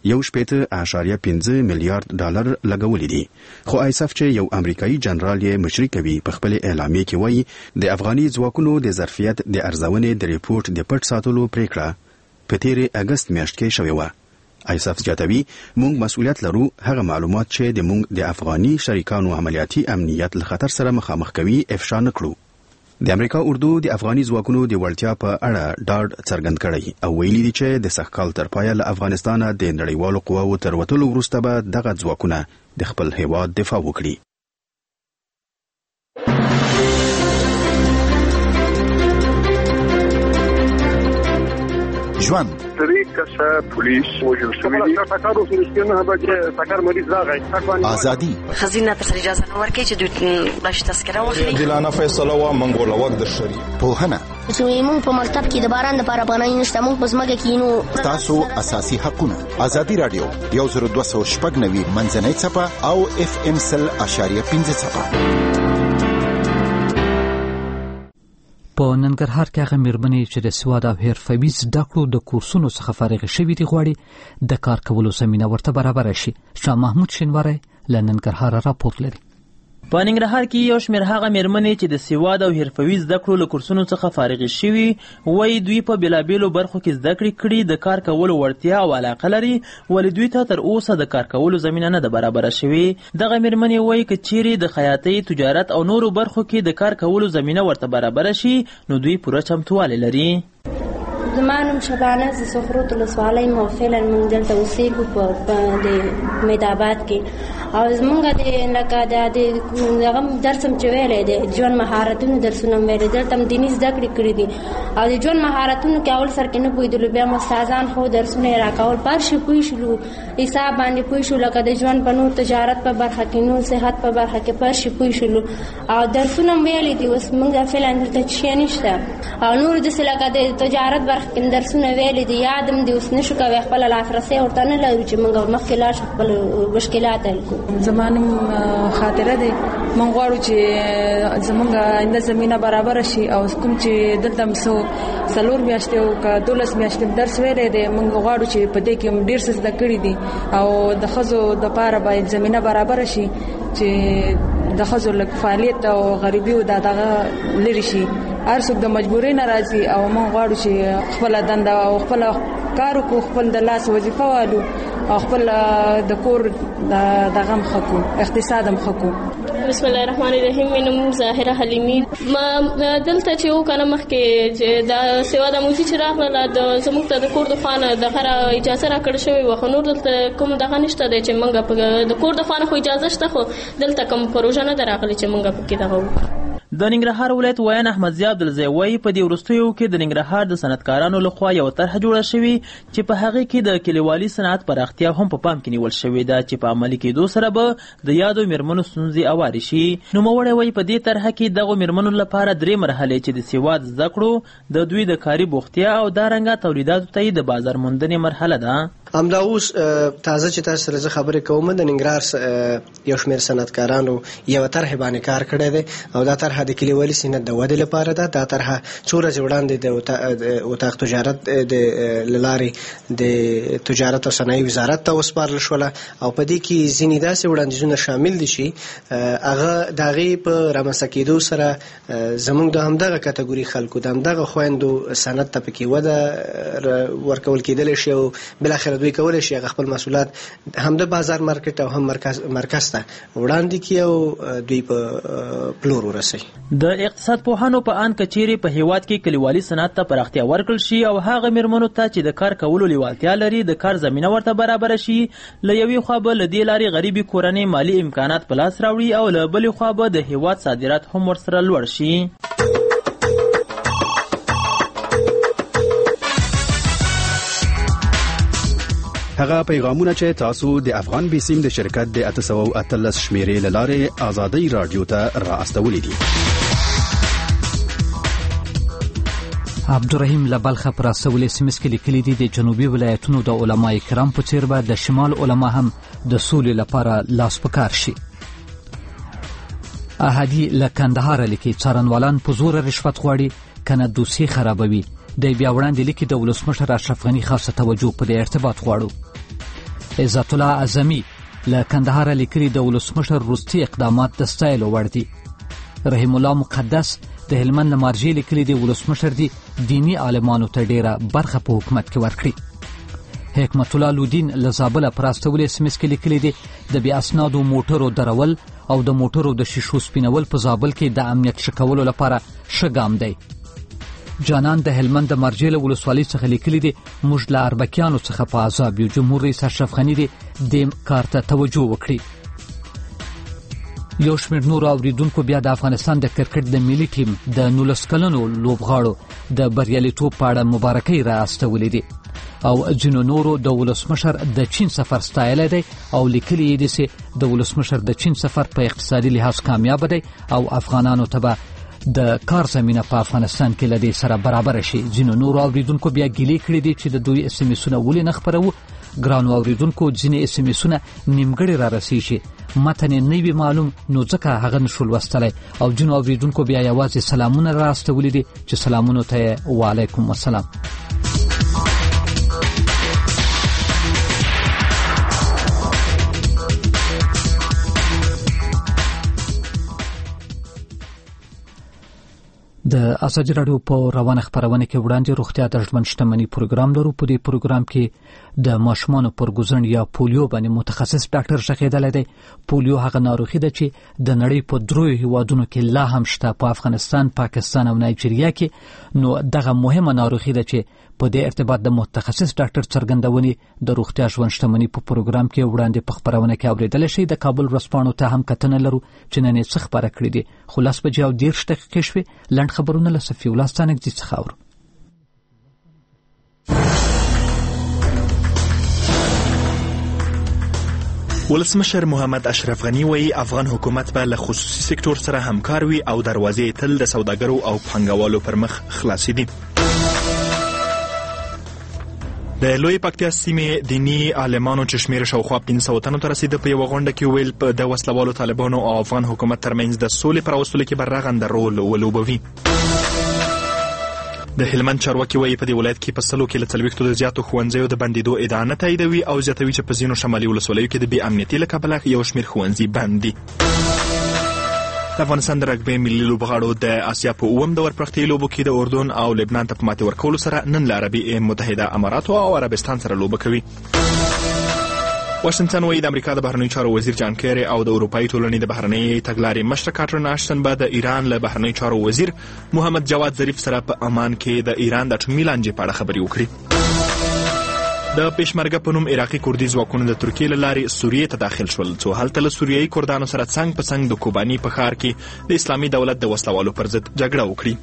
1.5 میلیارډ ډالر لګولي دي. خو آیساف چې یو امریکایي جنرال یې مشري کوي په خپل اعلامیه کې وایي د افغاني ځواکونو د ظرفیت د ارزونې د ریپورت د پټ ساتلو پریکړه په 13 اگست میاشت کې شوې وه. آیساف زیاتوي موږ مسؤلیت لرو هغه معلومات چې د موږ د افغاني شریکانو عملیاتي امنیت له خطر سره مخامخ کوي افشا نه کړو. د امریکا اردو د افغاني ځواکونو د وړتیا په اړه ډاډ څرګند کړی او ویلي دي چې د سږ کال تر پایه له افغانستانه د نړیوالو قواو تر وتلو وروسته به دغه ځواکونه د خپل هیواد دفاع وکړي. ژوند پولیس وژل شوی دی ټاکر وسوسینه به چې ټاکر مریض راغی ازادي خزینه تر اجازه نه ورکړي چې دوی بلش تذکره واخلي. دلانه فیصله وا منګول وخت د شری پوهنه چې موږ په مکتب کې د باران لپاره باندې نشته موږ په ځمکه کې نو تاسو اساسي حقونه. ازادي رادیو 102.9 منځنۍ صفه او FM 100.5 صفه. په ننګرهار کې هغه مېرمنې چې د سواد او حرفوي زده کړو د کورسونو څخه فارغ شوي دي غواړي د کار کولو زمینه ورته برابره شي. شاه محمود شینواری له ننګرهار راپور لري. په ننګرهار کې یو شمېر هغه مېرمنې چې د سواد او حرفوي زده کړو له کورسونو څخه فارغې شوي وایي دوی په بېلابېلو برخو کې زده کړې کړي د کار کولو وړتیا او علاقه لري ولې دوی ته تر اوسه د کار کولو زمینه نه ده برابره شوې. دغه مېرمنې وایي که چیرې د خیاطۍ تجارت او نورو برخو کې د کار کولو زمینه ورته برابره شي نو دوی پوره چمتووالی لري. زما نوم شبانه زه سخروت ولسوالۍ یم او فعلا موږ دلته اوسېږو په میداباد کې او زموږ د لکه د هغه درس هم چې ویلی دی ژوند مهارتونو درسونه هم ویلی دلته هم دیني زده کړې کړي دي او د ژوند مهارتونو کې اول سر کې نه پوهېدلو بیا مو استادان خو درسونه یې راکول په هر شي پوه شولو حساب باندې پوه شو لکه د ژوند په نور تجارت په برخه کې نور صحت په برخه کې په هر شي پوه شولو او درسونه هم ویلي دي اوس موږ فعلا دلته شی نشته او نور داسې لکه د تجارت برخه کې درسونه ویلي دي یاد هم دي اوس نه شو کوی خپله لاسرسی ورته نه لرو چې موږ مخکې لاړ شو خپل مشکلات حل کړو. زما نوم خاطره دی موږ غواړو چې زموږ آینده زمینه برابره شي او کوم چې دلته څلور میاشتې او که 12 میاشتې درس ویلی دی موږ غواړو چې په دې کې هم ډېر څه زده کړي دي او د ښځو دپاره باید زمینه برابره شي چې د ښځو لږ فعالیت او غریبي او دغه لرې شي. هر څوک د مجبورۍ نه راځي او موږ غواړو چې خپله دنده او خپل کار وکړو خپل د لاس وظیفه والو او خپل د کور دغه هم ښه کړو اقتصاد هم ښه کړو. بسم الله الرحمن الرحیم. مې نوم ظاهره حلیمي. دلته چې و که نه مخکې چې دا سوا د موزي چې راغله زموږ ته د کور د خوا نه دغه اجازه راکړې شوې وه خو نور دلته کوم دغه نشته دی چې موږ د کور د خوا نه خو اجازه شته خو دلته کوم پروژه نه ده راغلې چې موږ پکې دغه وکړو. د ننګرهار ولایت ویان احمدزی عبدالزی وایي په دې وروستیو کې د ننګرهار د صنعتکارانو لخوا یو طرحه جوړه شوې چې په هغې کې د کلیوالي صنعت پراختیا هم په پام کې نیول شوې ده چې په عملي کېدو سره به د یادو مېرمنو ستونزې هوارې شي. نوموړی وایي په دې طرحه کې دغو مېرمنو لپاره 3 مرحلې چې د سواد زده کړو د دوی د کاري بوختیا او دارنګه تولیداتو ته د بازار موندنې مرحله ده. همدا اوس تازه چې تاسو سره زه خبرې کوم د ننګرهار یو شمېر صنعتکارانو یوه طرحې باندې کار کړی دی او دا طرحه د کلیوالي صنعت د ودې لپاره ده. دا طرحه څو ورځې وړاندې د اتاق تجارت له لارې د تجارت او صنایع وزارت ته وسپارل شوله او په دې کې ځینې داسې وړاندیزونه شامل دي چې هغه د هغې په رامنځته کېدو سره زموږ د همدغه کټګوري خلکو د همدغه خویندو صنعت ته پکې وده ورکول کېدلی شي او بالاخره دوی کولی شي هغه خپل محصولات هم د بازار مارکیټ او هم مرکز ته وړاندې کړي او دوی په پلور ورسوي. د اقتصاد پوهانو په ان کچېرې په هیواد کې کلیوالي صنعت ته پراختیا ورکړل شي او هغه مېرمنو ته چې د کار کولو لیوالتیا لري د کار زمینه ورته برابره شي له یوې خوا به له دې لارې غریبې کورنۍ مالي امکانات په لاس راوړي او له بلې خوا به د هیواد صادرات هم ورسره لوړ شي. هغه پیغامونه چې تاسو د افغان بیسیم د شرکت د 813 شمیرې لاره آزادۍ رادیو ته را استولې دي. عبدالرحیم لبلخ پر استولې سیمس کې لیکلي دي د جنوبي ولایتونو د علماي کرام په څیر به د شمال علما هم د سولې لپاره لاس پکار شي. احادی لکندهار لیکي څارنوالان په زور رشوت غواړي کنه دوسي خرابوي. د بیا وړاندې لیکي د ولسمشر اشرف غنی خاصه توجه په دې ارتباط غواړو. عزت الله اعظمي له کندهار لیکلي د ولسمشر روستي اقدامات د ستایلو وړ دي. رحیم الله مقدس د هلمند مارجې لیکلي د ولسمشر دي دینی عالمانو ته ډیره برخه په حکومت کې ورکړي. حکمت الله لودین له زابله پر استولې سیمس کې لیکلي دي د بیا اسنادو موټرو درول او د موټرو د شیشو سپینول په زابل کې د امنیت ښه کولو لپاره ښه ګام دی. جانان د هلمند د مارجې له ولسوالۍ څخه لیکلي دي موږ له اربکیانو څخه په عذاب یو. جمهور رئیس اشرف غني دي دې کار ته توجه وکړي. یو شمېر نورو اوریدونکو بیا د افغانستان د کرکټ د ملي ټیم د 19 کلنو لوبغاړو د بریالیتوب په اړه مبارکۍ را استولې دي او ځینو نورو د ولسمشر د چین سفر ستایلی دی او لیکلي یې دي چې د ولسمشر د چین سفر په اقتصادي لحاظ کامیاب دی او افغانانو ته به د کار زمینه په افغانستان کې له دې سره برابر شي. ځینو نورو اوریدونکو بیا ګیلې کړي دي چې د دوی اس ام اسونه ولې نه خپروو. ګرانو اوریدونکو ځینې اس ام اسونه نیمګړي را رسیږي متن نه وي معلوم نو ځکه هغه نشو لوستلی او ځینو اوریدونکو بیا یوازې سلامونه را استولي دي چې سلامونو ته وعلیکم السلام. د ازادي رادیو په روانه خبرونه کې وړاندې روغتیا د ژوند شتمنۍ پروګرام لرو. په دې پروګرام کې د ماشومانو پرګوزن یا پولیو باندې متخصص ډاکټر شغیدل دی. پولیو هغه ناروغي ده چې د نړۍ په دروي هیوادونو کې لا هم شته، په افغانستان، پاکستان او نایجیریا کې. نو دغه مهمه ناروغي ده چې په دې ارتباط د متخصص ډاکټر څرګندونې د روغتیا ژوند شتمنۍ په پروګرام کې وړاندې په خبرونه کې اوریدل شي. د کابل ورځپاڼو ته هم کتنه لرو چې نن یې څه خبره کړې دي. خلاص په جواب 10 دقیقې شوي. لنډ خبرونه له صفي الله ستانګزي څخه اورو. ولسمشر محمد اشرف غنی وایي افغان حکومت به له خصوصي سکتور سره همکار وي او دروازې تل د سوداګرو او پانګوالو پر مخ خلاصې دي. د لوی پکتیا سیمې دینی عالمانو چې شمېر شاوخوا 500 تنو ته رسیده په یوه غونډه کې ویل په د وسلوالو طالبانو او افغان حکومت ترمنځ د سولې پر راوستلو کې به رغنده رول ولوبوي. د هلمند چارواکي وایي په دې ولایت کې په 100 کې له 40 د زیاتو ښوونځیو د بندېدو ادعا نه تاییدوي او زیاتوي چې په ځینو شمالي ولسوالیو کې د بې امنیتۍ له کبله یو شمېر ښوونځي بند دي. د افغانستان د رګبي ملي لوبغاړو د آسیا په 9م د ورپرختي لوبو کې د اردن او لبنان ته په ماتې ورکولو سره نن له عربي متحده اماراتو او عربستان سره لوبه کوي. واشنگټن وایي د امریکا د بهرنیو چارو وزیر جان کیری او د اروپایي ټولنې د بهرنۍ تګلارې مشره کاترین اشتن به د ایران له بهرنیو چارو وزیر محمد جواد ظریف سره په عمان کې د ایران د اټومي لانجې په اړه خبرې وکړي. د پېشمرګه په نوم عراقي کردي ځواکونه د ترکیې له لارې سوریې ته داخل شول څو هلته له سوریایي کردانو سره څنګ په څنګ د کوباني په ښار کې د اسلامي دولت د وسلوالو پر ضد جګړه وکړي.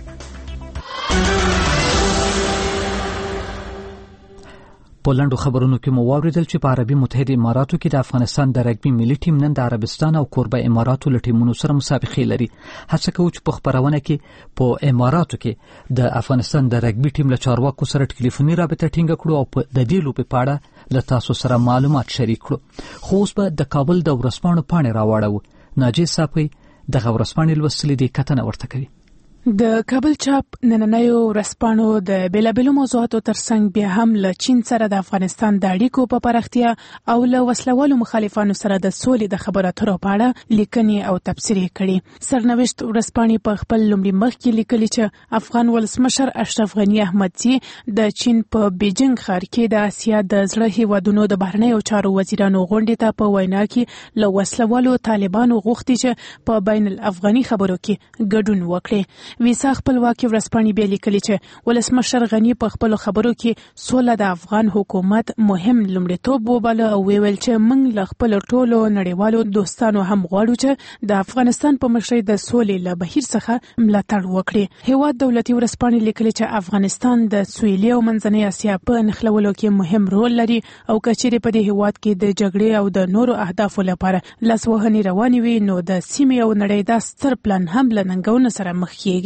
په لنډو خبرونو کې مو واوریدل چې په عربي متحده اماراتو کې د افغانستان د رګبي ملي ټیم نن د عربستان او کوربه اماراتو له ټیمونو سره مسابقې لري. هڅه کوو چې په خبرونه کې په اماراتو کې د افغانستان د رګبي ټیم له چارواکو سره ټلیفوني رابطه ټینګه کړو او د دې لوبې په اړه له تاسو سره معلومات شریک کړو. خو اوس به د کابل د ورځپاڼو پاڼې راوړو. ناجی صاحب دغه ورځپاڼې لوستلې دي، کتنه ورته کوي. د کابل چاپ نننیو ورځپاڼو د بیلابېلو موضوعاتو ترڅنګ بیا هم له چین سره د افغانستان د اړیکو په پراختیا او له وسلوالو مخالفانو سره د سولې د خبرو اترو په اړه لیکنې او تبصرې کړي. سرنوشت ورځپاڼې په خپل لومړي مخ کې لیکلي چې افغان ولسمشر اشرف غنی احمدزي د چین په بیجینګ ښار کې د اسیا د زړه هیوادونو د بهرنیو چارو وزیرانو غونډې ته په وینا کې له وسلوالو طالبانو غوښتي چې په بین الافغاني خبرو کې ګډون وکړي. ویسا خپلواکي ورځپاڼې بیا لیکلي چې ولسمشر غنی په خپلو خبرو کې سوله د افغان حکومت مهم لومړیتوب وباله او ویل چې موږ له خپل ټولو نړیوالو دوستانو هم غواړو چې د افغانستان په مشرۍ د سولې له بهیر څخه ملاتړ وکړي. هیواد دولتي ورځپاڼې لیکلي چې افغانستان د سویلي او منځنۍ اسیا په نښلولو کې مهم رول لري او کچېرې په دې هیواد کې د جګړې او د نورو اهدافو لپاره لاسوهنې روانې وي نو د سیمې او نړۍ دا ستر پلان هم له ننګونو سره مخ کېږي.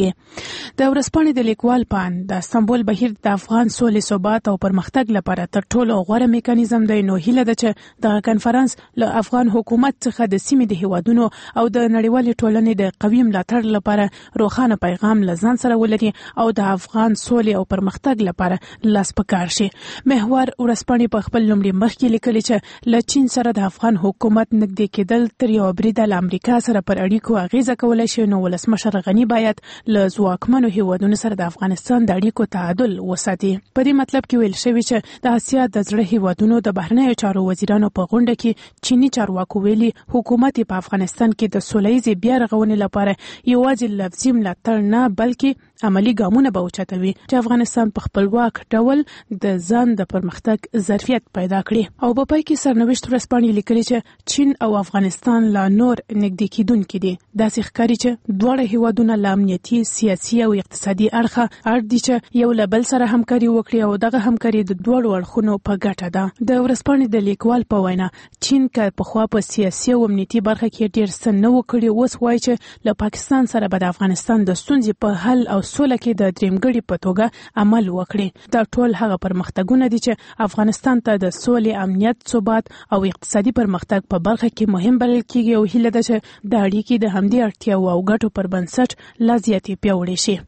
د ورځپاڼې د لیکوال پان د استانبول بهیر د افغان سولې ثبات او پرمختګ لپاره تر ټولو غوره میکانیزم دی. نو هیله ده چې د کانفرنس له افغان حکومت څخه د سیمې د هیوادونو او د نړیوالې ټولنې د قوي ملاتړ لپاره روښانه پیغام له ځان سره ولري او د افغان سولې او پرمختګ لپاره لاس پکار شي. محور ورځپاڼې په خپل لومړي مخ کې لیکلي چې له چین سره د افغان حکومت نږدې کېدل تر یو بریده له امریکا سره پر اړیکو اغیزه کولی شي. نو ولسمشر غنی باید له ځواکمنو هیوادونو سره د افغانستان د اړیکو تعادل وساتي. په دې مطلب کې ویل شوی چې د اسیا د زړه هیوادونو د بهرنیو چارو وزیرانو په غونډه کې چینی چارواکو ویلي حکومت په افغانستان کې د سولهییزې بیا رغونې لپاره یوازې لفظي ملاتړ نه بلکې عملی ګامونه به اوچتوي چې افغانستان په خپلواک ډول د ځان د پرمختګ ظرفیت پیدا کړي. او په پای کې سرنوشت ورځپاڼې لیکلي چې چین او افغانستان لا نور نږدې کېدونکي دي. داسې ښکاري چې دواړه هیوادونه له امنیتي، سیاسي او اقتصادي اړخه اړ دي چې یو له بل سره همکاري وکړي او دغه همکاري د دواړو اړخونو په ګټه ده. د ورځپاڼې د لیکوال په وینا چین که پخوا په سیاسي او امنیتي برخه کې ډېر څه نه وکړي، اوس وایي چې له پاکستان سره به د افغانستان د ستونزې په حل او سوله کې د درېمګړي په توګه عمل وکړي. دا ټول هغه پرمختګونه دي چې افغانستان ته د سولې، امنیت، ثبات او اقتصادي پرمختګ په برخه کې مهم بلل کېږي او هیله ده چې د اړیکې د همدې اړتیاو او ګټو پر بنسټ لا زیاتې پیاوړې شي.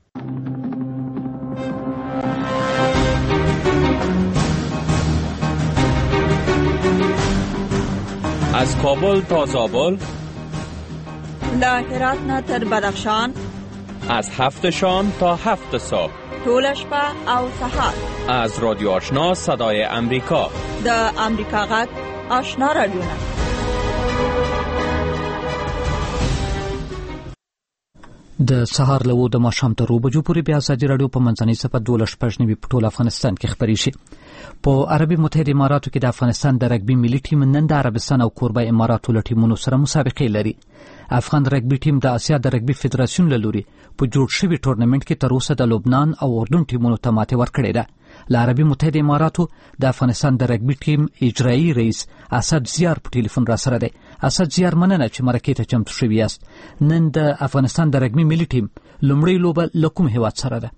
از کابل تا زابل، له هرات نه تر بدخشان، از 7 شام تا 7 صبح. ټول شپه او سهار. از رادیو آشنا صدای امریکا. د امریکا غږ آشنا رادیو. د سهار له 2 ماښام تر 2 بجو پورې بیا ازادي رادیو په منځنۍ صفه 12 په ټول افغانستان کې خبري شي. په عربي متحده اماراتو کې د افغانستان د رګبي ملي ټیم نن د عربستان او کوربه اماراتو له ټیمونو سره مسابقې لري. افغان رګبي ټیم د آسیا د رګبي فدراسیون له لوري په جوړ شوي ټورنمنت کې تر اوسه د لبنان او اردن ټیمونو ته ماتې ورکړې ده. له عربي متحده اماراتو د افغانستان د رګبي ټیم اجرایي رئیس اسد زیار په ټلیفون را سره دی. اسد زیار، مننه چې مرکې ته چمتو شوي یاست. نن د افغانستان د رګبي ملي ټیم لومړی لوبه له کوم هیواد سره ده؟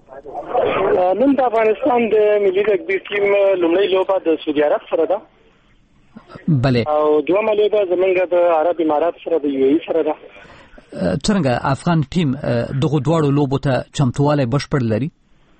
نن د افغانستان د ملي رګبي ټیم لومړی لوبه د سعودي عرب سره ده. بله. او دویمه لوبه زمونږ د عرب امارات سره د یو ای سره ده. څنګه افغان ټیم دغه دواړو لوبو ته چمتوالی بشپړ لري؟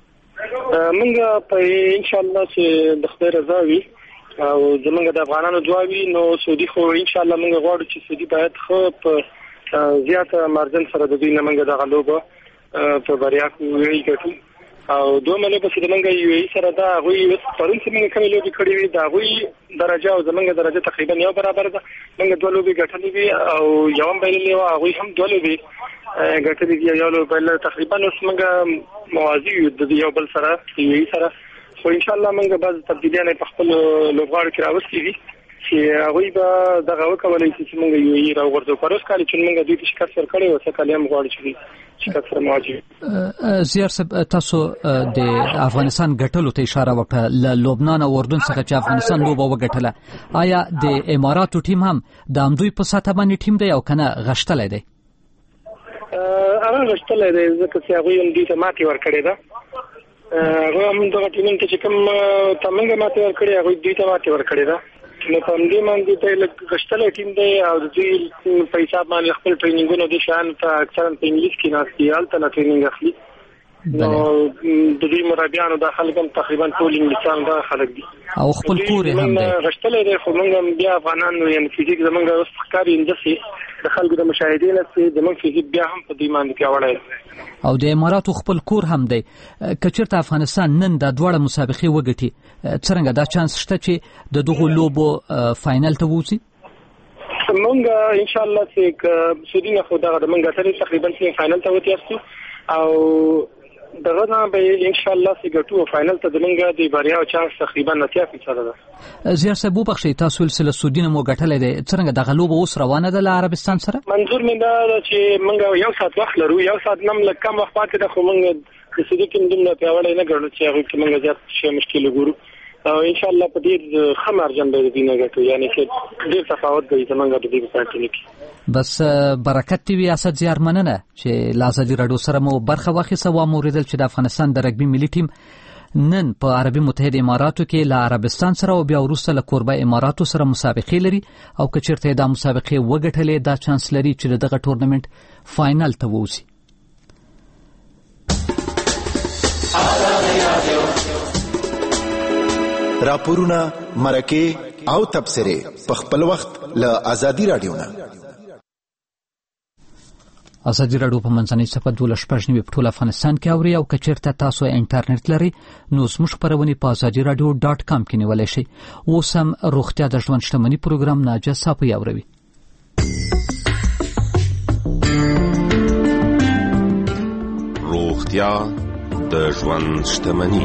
موږ په ان شاء الله چې د خدای رضا وي او زمونږ د افغانانو دعا وي، نو سعودي خو ان شاء الله موږ غواړو چې سعودي باید خو په زیاته مارجن سره د دوی نه موږ دغه لوبه په بریا کوي ګټو. او دوه لوبه چې زمونږ یو ای سره ده، هغوی پرون چې موږ کومې لوبې کړې وي د هغوی درجه او زمونږ درجه تقریبا یو برابر ده. موږ دوه لوبې ګټلې وي او یو هم بایللې وه، هغوی هم دوه لوبې ګټلې دي، یو لوبه بایلله. تقریبا اوس موږ موازي یو د یو بل سره یو ای سره. خو ان شاء الله موږ بعض تبدیلیان په خپل لوبغاړو کې راوستي دي چې هغوی به دغه وکولی شي چې موږ یو ای راوغورځو. پروس کال چې موږ دوی ته شکست ورکړی و، څه کال هم غواړو چې شکست سره مواجه. زیار صاحب، تاسو د افغانستان ګټلو ته اشاره وکړه، له لبنان او اردن څخه چې افغانستان لوبه وګټله. آیا د اماراتو ټیم هم د همدوی په سطح باندې ټیم دی او کنه غښتلی دی؟ هغه غښتلی دی ځکه چې هغوی هم دوی ته ماتې ورکړې ده. هغوی هم دغه ټیمونو ته چې کوم ته موږ ماتې ورکړې، هغوی دوی ته ماتې ورکړې ده. نو په همدې باندې ته لږ غښتلی ټیم دی او د دوی په حساب باندې خپل ټرینینګونه د شیانو ته اکثرا په انګلیس کې ناست دي، هلته نه ټرینینګ اخلي. نو د دوی مربیانو دا خلک هم تقریبا ټول انګلیسان دا خلک دي او خپل کور هم دی. غښتلی دی، خو موږ هم بیا افغانان یعنې فزیک زموږ اوس ښکاري همداسې د خلکو د مشاهدې نه چې زموږ فزیک بیا هم په دوی باندې پیاوړی دی. او د اماراتو خپل کور هم دی. که چېرته افغانستان نن دا دواړه مسابقې وګټي، څرنګه دا چانس شته چې د دغو لوبو فاینل ته ووځي؟ موږ ان شاء الله چې سعودي نه خو دغه د موږ ګټلې تقریبا چې فاینل ته وتیاستو او دغه نه به ان شاء الله چې ګټو فاینل ته د موږ د بریا او چانس تقریبا 90% ده. زیار صاحب وبخښئ، تاسو سره سعودي نه مو ګټلې ده، څنګه دغه لوبه اوس روانه ده له عربستان سره؟ منظور مې دا چې موږ یو ساعت وخت لرو، یو ساعت نم لکه کم وخت پاتې ده، خو موږ د سعودي کې دومره پیاوړی نه ګڼو چې هغوی کې موږ زیات شی مشکل وګورو او ان شاء الله په ډېر ښه مارجن به د دوی نه ګټو، یعنې چې ډېر تفاوت به وي زموږ د دوی په پارټي کې. بس برکت دی وي. اسد زیار، مننه چې له ازادي راډیو سره مو برخه واخیسته. واوریدل چې د افغانستان د رګبي ملي ټیم نن په عربي متحده اماراتو کې له عربستان سره او بیا وروسته له کوربه اماراتو سره مسابقې لري او که چېرته دا مسابقې وګټلې، دا چانس لري چې دغه ټورنمنت فاینل ته ووځي. راپورونه، مرکې او تبصرې په خپل وخت له ازادي راډیو نه. ازادي راډیو په منځنۍ صفحه 12 په ټول افغانستان کې اوري او که چېرته تاسو انټرنیټ لري نو زموږ خپرونې په azadiradio.com کې نیولی شئ. اوس هم روغتیا د ژوند شتمني پروګرام ناجیه صافی اوروي. روغتیا د ژوند شتمني.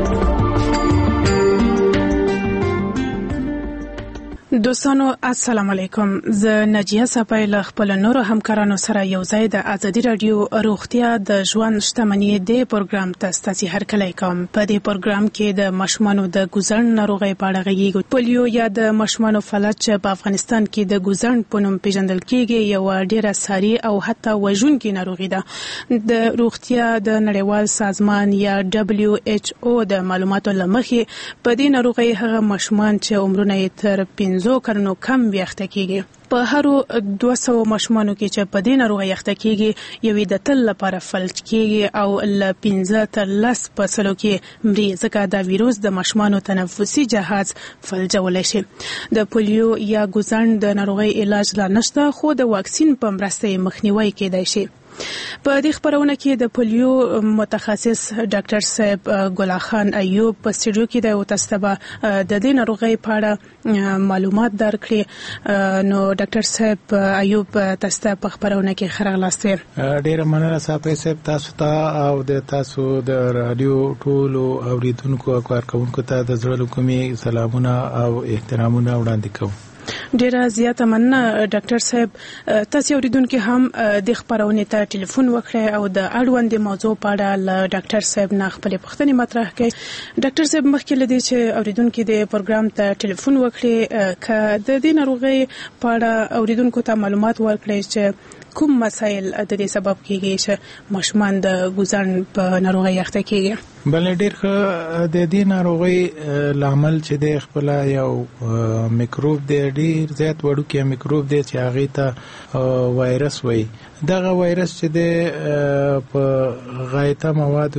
دوستانو السلام علیکم. زه ناجیه صافی له خپل نورو همکارانو سره یو ځای د ازادي راډیو روغتیا د ژوند شتمني د پروګرام ته ستاسو هرکلی کوم. په دې پروګرام کې د ماشومانو د ګوزن ناروغۍ په اړه غږیږو. پولیو یا د ماشومانو فلج چې په افغانستان کې د ګوزن په نوم پیژندل کېږي یو ډیره ساري او حتی وژونکې ناروغي ده. د روغتیا د نړیوال سازمان یا WHO د معلوماتو له مخې په دې ناروغۍ هغه ماشومان چې عمرونه یې تر 15 کلونو کم ویښته کېږي. په هرو 200 ماشومانو کې چې په دې ناروغۍ اخته کېږي یوې د تل لپاره فلج کېږي او له 15 تر 10% کې مري، ځکه دا ویروس د ماشومانو تنفسي جهاز فلجولی شي. د پولیو یا ګوزن د ناروغۍ علاج لا نشته، خو د واکسین په مرسته یې مخنیوی کېدای شي. په دې خبرونه کې د پولیو متخصص ډاکټر صاحب ګل خان ایوب په سټوډیو کې د وتستبه د دې ناروغۍ په اړه معلومات درکړي. نو ډاکټر صاحب ایوب تاسو په خبرونه کې خراغلاست. ډیره مننه صاحب تاسو ته او د تاسو د رادیو ټولو اوریدونکو او کارکونکو ته د زړه له کومې سلامونه او احترامونه وړاندې کوم. ډیره زیاته مننه ډاکټر صاحب. تاسو اوریدونکو هم د خبرونه ته ټلیفون وکړئ او د اړوند موضوع په اړه له ډاکټر صاحب نه خپل پوښتنې مطرح کړئ. ډاکټر صاحب مخکې لدی چې اوریدونکو د پروګرام ته ټلیفون وکړي ک د دې ناروغي په اړه اوریدونکو ته معلومات ورکړي چې کوم مسایل د دې سبب کیږي چې ماشومان د ګوزن په ناروغي اخته کیږي. بل ډیر د دې ناروغي لامل چې د خپل یو میکروب دی، ډیر زیات وړوکی میکروب دی چې هغه ته وایرس وایي. دغه وایرس چې د په غایطه موادو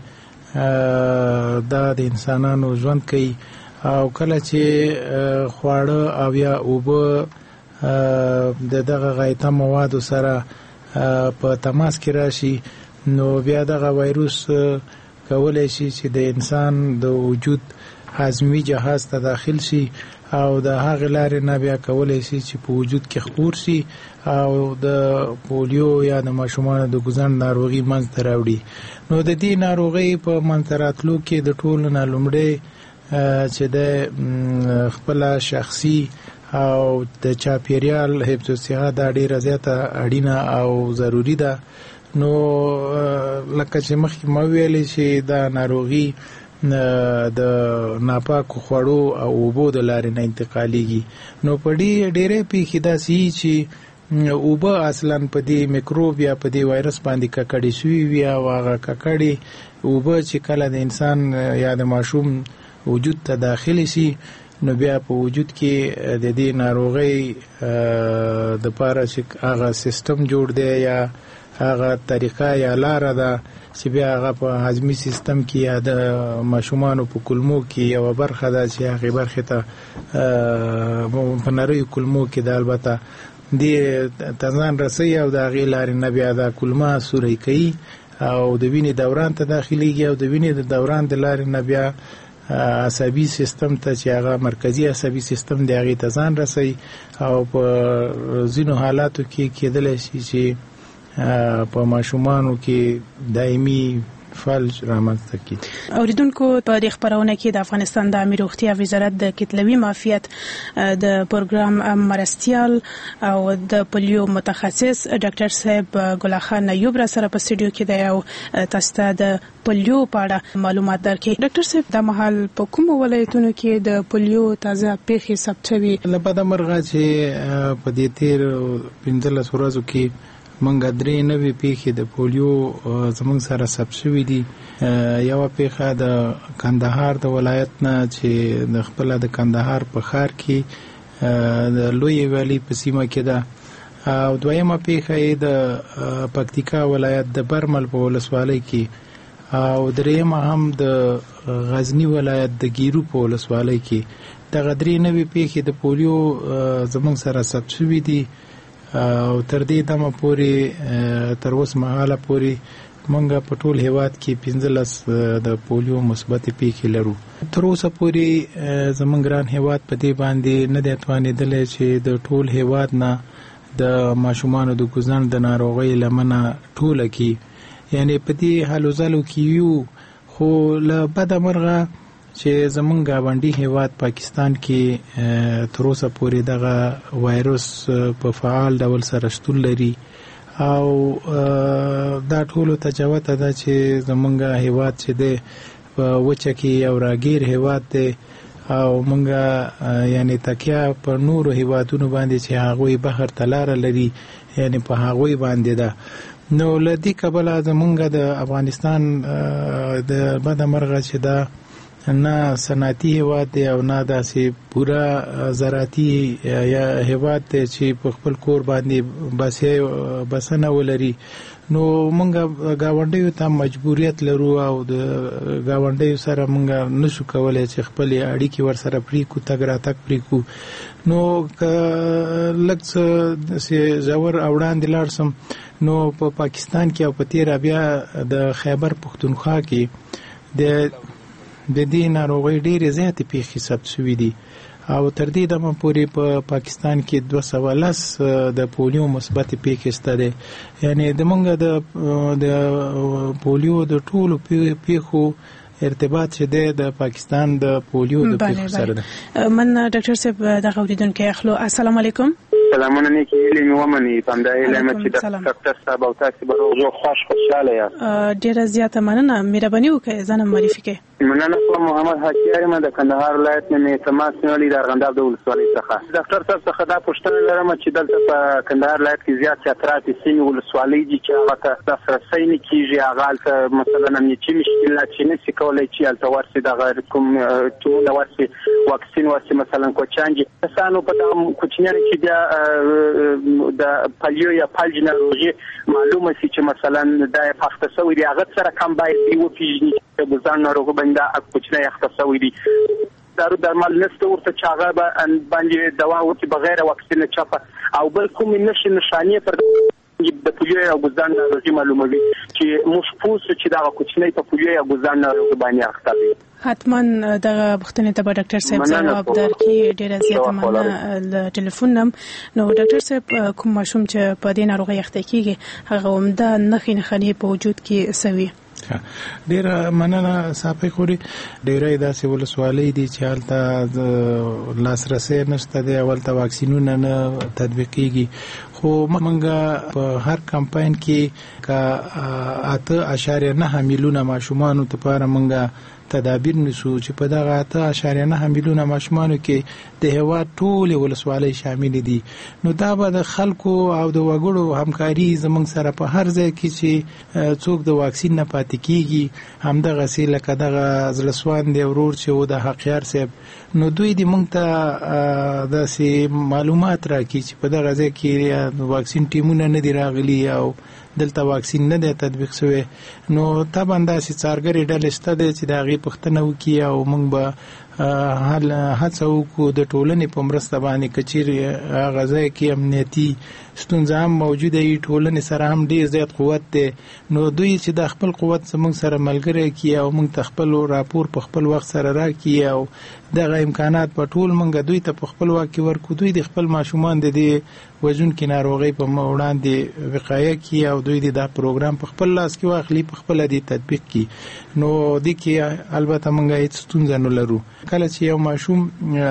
کې د انسانانو ژوند کوي او کله چې خواړه او یا اوبه د دغه غایطه موادو سره په تماس کې راشي نو بیا دغه وایروس کولای شي چې د انسان د وجود هاضمي جهاز ته داخل شي او د هغه لارې نه بیا کولای شي چې په وجود کې خپور شي او د پولیو یا د ماشومانو د ګوزن ناروغي منځته راوړي. نو د دې ناروغي په منځته راتلو کې د ټولو نه لومړی چې د خپل شخصي او د چاپیریال حفظ الصحه دا ډیره زیاته اړینه او ضروری ده. نو لکه چې مخکې ما ویلې چې دا ناروغي د ناپاکو خوړو او اوبو د لارې نه انتقالیږي. نو په ډیره پیښې داسې چې اوبه اصلا په دې میکروب یا په دې وایرس باندې ککړې شوي وي او هغه ککړې اوبه چې کله د انسان یا د ماشوم وجود ته داخل شي نو بیا په وجود کې د دې ناروغي د پاره چې هغه سیستم جوړ دی یا هغه طریقه یا لار ده چې بیا هغه په هاضمي سیستم کې یا د ماشومانو په کولمو کې یو برخه ده چې هغه برخه ته په نری کولمو کې د البته د تزان رسي او د هغه لارې نه بیا د کولمه سوري کوي او د وینې دوران ته داخليږي او د وینې د دوران د لارې نه بیا عصبي سیستم ته چې هغه مرکزی عصبي سیستم دی هغه ته ځان رسي او په ځینو حالاتو کې کېدل شي چې په ماشومانو کې دایمي فلج رامنځته کیږي. اوریدونکو په دې خبرونه کې د افغانستان د امیر روغتیا وزارت د کتلوي معافیت د پروګرام مرستيال او د پولیو متخصص ډاکټر صاحب ګل خان ایوب را سره په سټوډیو کې دی او تاسو ته د پولیو په اړه معلومات درکړي. ډاکټر صاحب د محل په کوم ولایتونو کې د پولیو تازه پیښې ثبت شوي؟ لپاره مرغه چې په دې تیر 15 ورځو کې منګه درې نوې پیښې د پولیو زموږ سره ثبت شوي دي. یو پیښه د کندهار د ولایت نه چې د خپل د کندهار په ښار کې د لوی ویلي په سیمه کې ده او دویمه پیښه د پکتیکا ولایت د برمل په ولسوالۍ کې او دریمه هم د غزنی ولایت د ګیرو په ولسوالۍ کې. د غدري نوې پیښې د پولیو زموږ سره ثبت شوي دي او تر دې دمه پورې تر اوس مهاله پورې مونږ په ټول هیواد کې 15 د پولیو مثبت پیښې لرو. تر اوسه پورې زمونږ ګران هیواد په دې باندې نه دی توانېدلی چې د ټول هیواد نه د ماشومانو د ګوزن د ناروغۍ لمنه ټوله کړي. یعنی په دې حالو ځلو کې یو خو له بده مرغه چې زمونږ گاونډي هیواد پاکستان کې تر اوسه پورې دغه وایرس په فعال ډول سره شتون لري او دا ټولو ته جوته ده چې زمونږ هیواد چې دی په وچه کې یو راګیر هیواد دی او مونږ یعنی تکیه په نورو هیوادونو باندې چې هغوی بهر ته لاره لري یعنی په هغوی باندې ده. نو له دې کبله زمونږ د افغانستان د بده مرغه چې دا نه صنعتي هیواد دی او نه داسې پورا زراعتي یا هیواد دی چې په خپل کور باندې بسنه ولري. نو مونږ گاونډیو ته مجبوریت لرو او د گاونډیو سره مونږ نشو کولای چې خپل اړیکې ور سره پریکو تګ راتګ پریکو. نو لکه څه ژور اوړاندې لاړ سم نو په پاکستان کې او په تیر بیا د خیبر پختونخوا کې د دې ناروغي ډېرې زیاتې پیښې ثبت شوې دي او تر دې دمه پورې په پاکستان کې 210 د پولیو مثبت پیښې شته دي. یعنی د موږ د پولیو د ټولو پیښو ارتباط چې د پاکستان د پولیو د پیښو سره ده. من ډاکټر صاحب د غوډیدونکو اخلو. السلام علیکم. سلامونه نیکی علمي ومني پنده علمه چې د ډاکټر صاحب او تاسو به روغ خوشاله یاست. ډیره زیاته مننه. مهرباني وکړئ ځان معرفي کړئ. مننه کوم. محمد حاجی ما د کندهار ولایت نه تماس نیولې د ارغنداب د ولسوالۍ څخه. ډاکټر صاحب څخه دا پوښتنه لرم چې دلته په کندهار ولایت کې زیات چترات سیمې ولسوالۍ دي چې هغه ته د لاسرسي نه کیږي. هغه مثلا امنیتي مشکلات چې نشي کولای چې الته ورسي د غیر کوم ټول ورسي واکسین ورسي مثلا کوچانجي تاسو په دغه کوچنیانو چې بیا د پالیو یا فلج ناروغي معلومه شي چې مثلا د پښتسوي دی هغه سره کم باید دی و پیژني چې د ځان ناروغ باندې کوچنی اختصاوي دي دارو درمل نشته ورته چې هغه باندې دوا ورته بغیر واکسین چاپه او بل کوم نشانه پر د پولیو او ګزان ناروغي معلوموي چې مشپوس چې دا کوچنی په پولیو او ګزان ناروغي باندې اخته دي. حتما د بختنې ته ډاکټر صاحب جواب درکړي. ډیره زیاته مننه ل ټلیفون نم. نو ډاکټر صاحب کوم ماشوم چې په دې ناروغي اخته کیږي هغه عمده نښې په وجود کې سوي. ډیره مننه صاحب خوري. ډیره داسې ولسوالۍ دي چې هلته لاسرسي نشته دی اول ته واکسینونه نه تطبیقيږي خو موږ په هر کمپاین کې کا 8.9 میلیونه ماشومان ته لپاره موږ تدابیر نسو چې په دغه 8.9 میلیونه ماشومانو کې د هیواد ټول ولسوالۍ شامل دي. نو دا به د خلکو او د وګړو همکاري زموږ سره په هر ځای کې چې څوک د واکسین نه پاتې کیږي همدغه سي لکه دغه زلسوان دی ورور چې و د حقیار صاحب نو دوی د موږ ته د معلومات راکړي چې په دغه ځای کې واکسین ټیمونه نه دی راغلي او دلته واکسین نه دی تطبیق شوی. نو طبعا داسې څارګرې ډلې شته دی چې د هغې پوښتنه وکړي او موږ به هڅه وکړو د ټولنې په مرسته باندې که چیرې هغه ځای کې امنیتي ستونزه هم موجوده وي ټولنې سره هم ډېر زیات قوت دی نو دوی چې د خپل قوت زموږ سره ملګری کړي او موږ ته خپل راپور په خپل وخت سره راکړي او دغه امکانات په ټول موږ دوی ته په خپل وخت کې ورکړو. دوی د خپل ماشومان د دې وژونکي ناروغۍ په وړاندې وقایه کړي او دوی د دا پروګرام په خپل لاس کې واخلي په خپل دې تطبیق کړي. نو د کې البته موږ هیڅ ستونزه نه لرو. کله چې یو ماشوم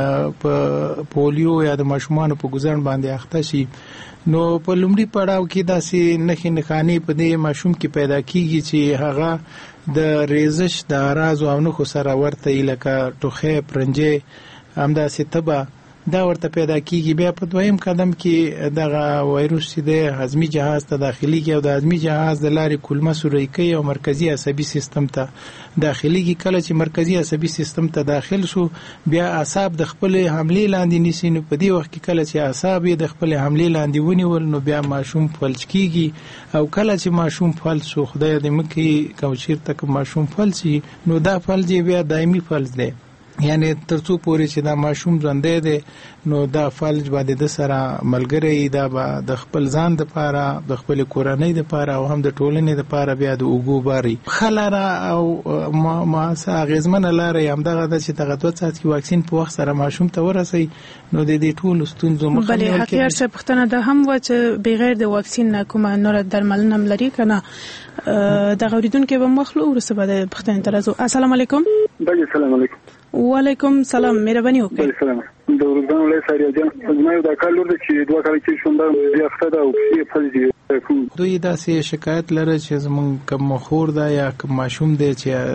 په پولیو یا د ماشومانو په ګزن باندې اخته شي نو په لومړي پړاو کې داسې نښې په دې ماشوم کې پیدا کیږي چې هغه د ریزش د اراز او نخو سره ورته لکه ټوخه پرنجې همداسې تبه دا ورته پیدا کیږي. بیا په دویم قدم کې دغه وایروس چې د هضمي جهاز ته داخلي کې او د هضمي جهاز د لارې کولمه سوري کوي او مرکزی عصبي سیستم ته داخلي کې. کله چې مرکزی عصبي سیستم ته داخل شو بیا اعصاب د خپل حمله لاندې نیسي. نو په دې وخت کې کله چې اعصاب د خپل حمله لاندې ونیول نو بیا ماشوم فلج کیږي او کله چې ماشوم فلج شو خدای دې مکه کوچیر تک ماشوم فلج شي نو دا فلج بیا دایمي فلج دی یعنی ترڅو پورې چې دا ماشوم ژوندې دی نو دا فلج باندې د سره ملګری دا به د خپل ځان لپاره د خپل کورنۍ لپاره او هم د ټولنې لپاره بیا د اوګو باري خلاره او ما غزمنه لاري هم دغه د چې دغه 2 ساعت کې واکسین په وخت سره ماشوم ته ورسي نو د دې ټول ستونزو مخه نیول کېږي. بلې حقیقت پښتنه د هم و چې بغیر د واکسین نه کومه نور درملنه لري کنه د غوډیدونکو به مخلو ورسره به پښتنه ترازو. السلام علیکم. السلام علیکم. وعلیکم سلام. مهرباني وکړئ. سلام. د ورځان ولې ساري جان زما یو د کال لور چې 2 کال کې شوم دا اخته دا او په فلجي دوی داسې شکایت لري چې زمونږ کوم مخور دا یا کوم ماشوم دی چې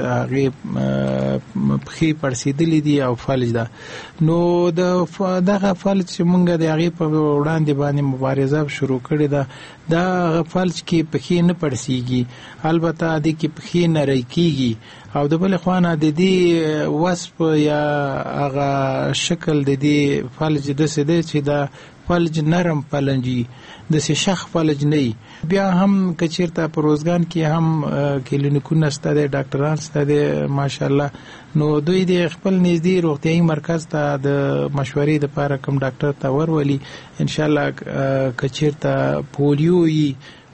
هغه پخې پړسیدلې دي او فلج ده. نو دغه فلج چې مونږ د هغه په وړاندې باندې مبارزه شروع کړې ده دا فلج کې پخې نه پړسیږي البته د کې پخې نه رېکيږي او د بل خوانه د دې وصف یا هغه شکل د دې فلج د څه دی چې دا فلج نرم فلنجي د شخ فلج نه بیا هم کچیرته په روزګان کې هم کلینیکونه ستاسو ډاکټران ستاسو ماشاءالله نو دوی د خپل نږدې روغتيایي مرکز ته د مشورې لپاره کوم ډاکټر ته ورولي ان شاء الله کچیرته پولیو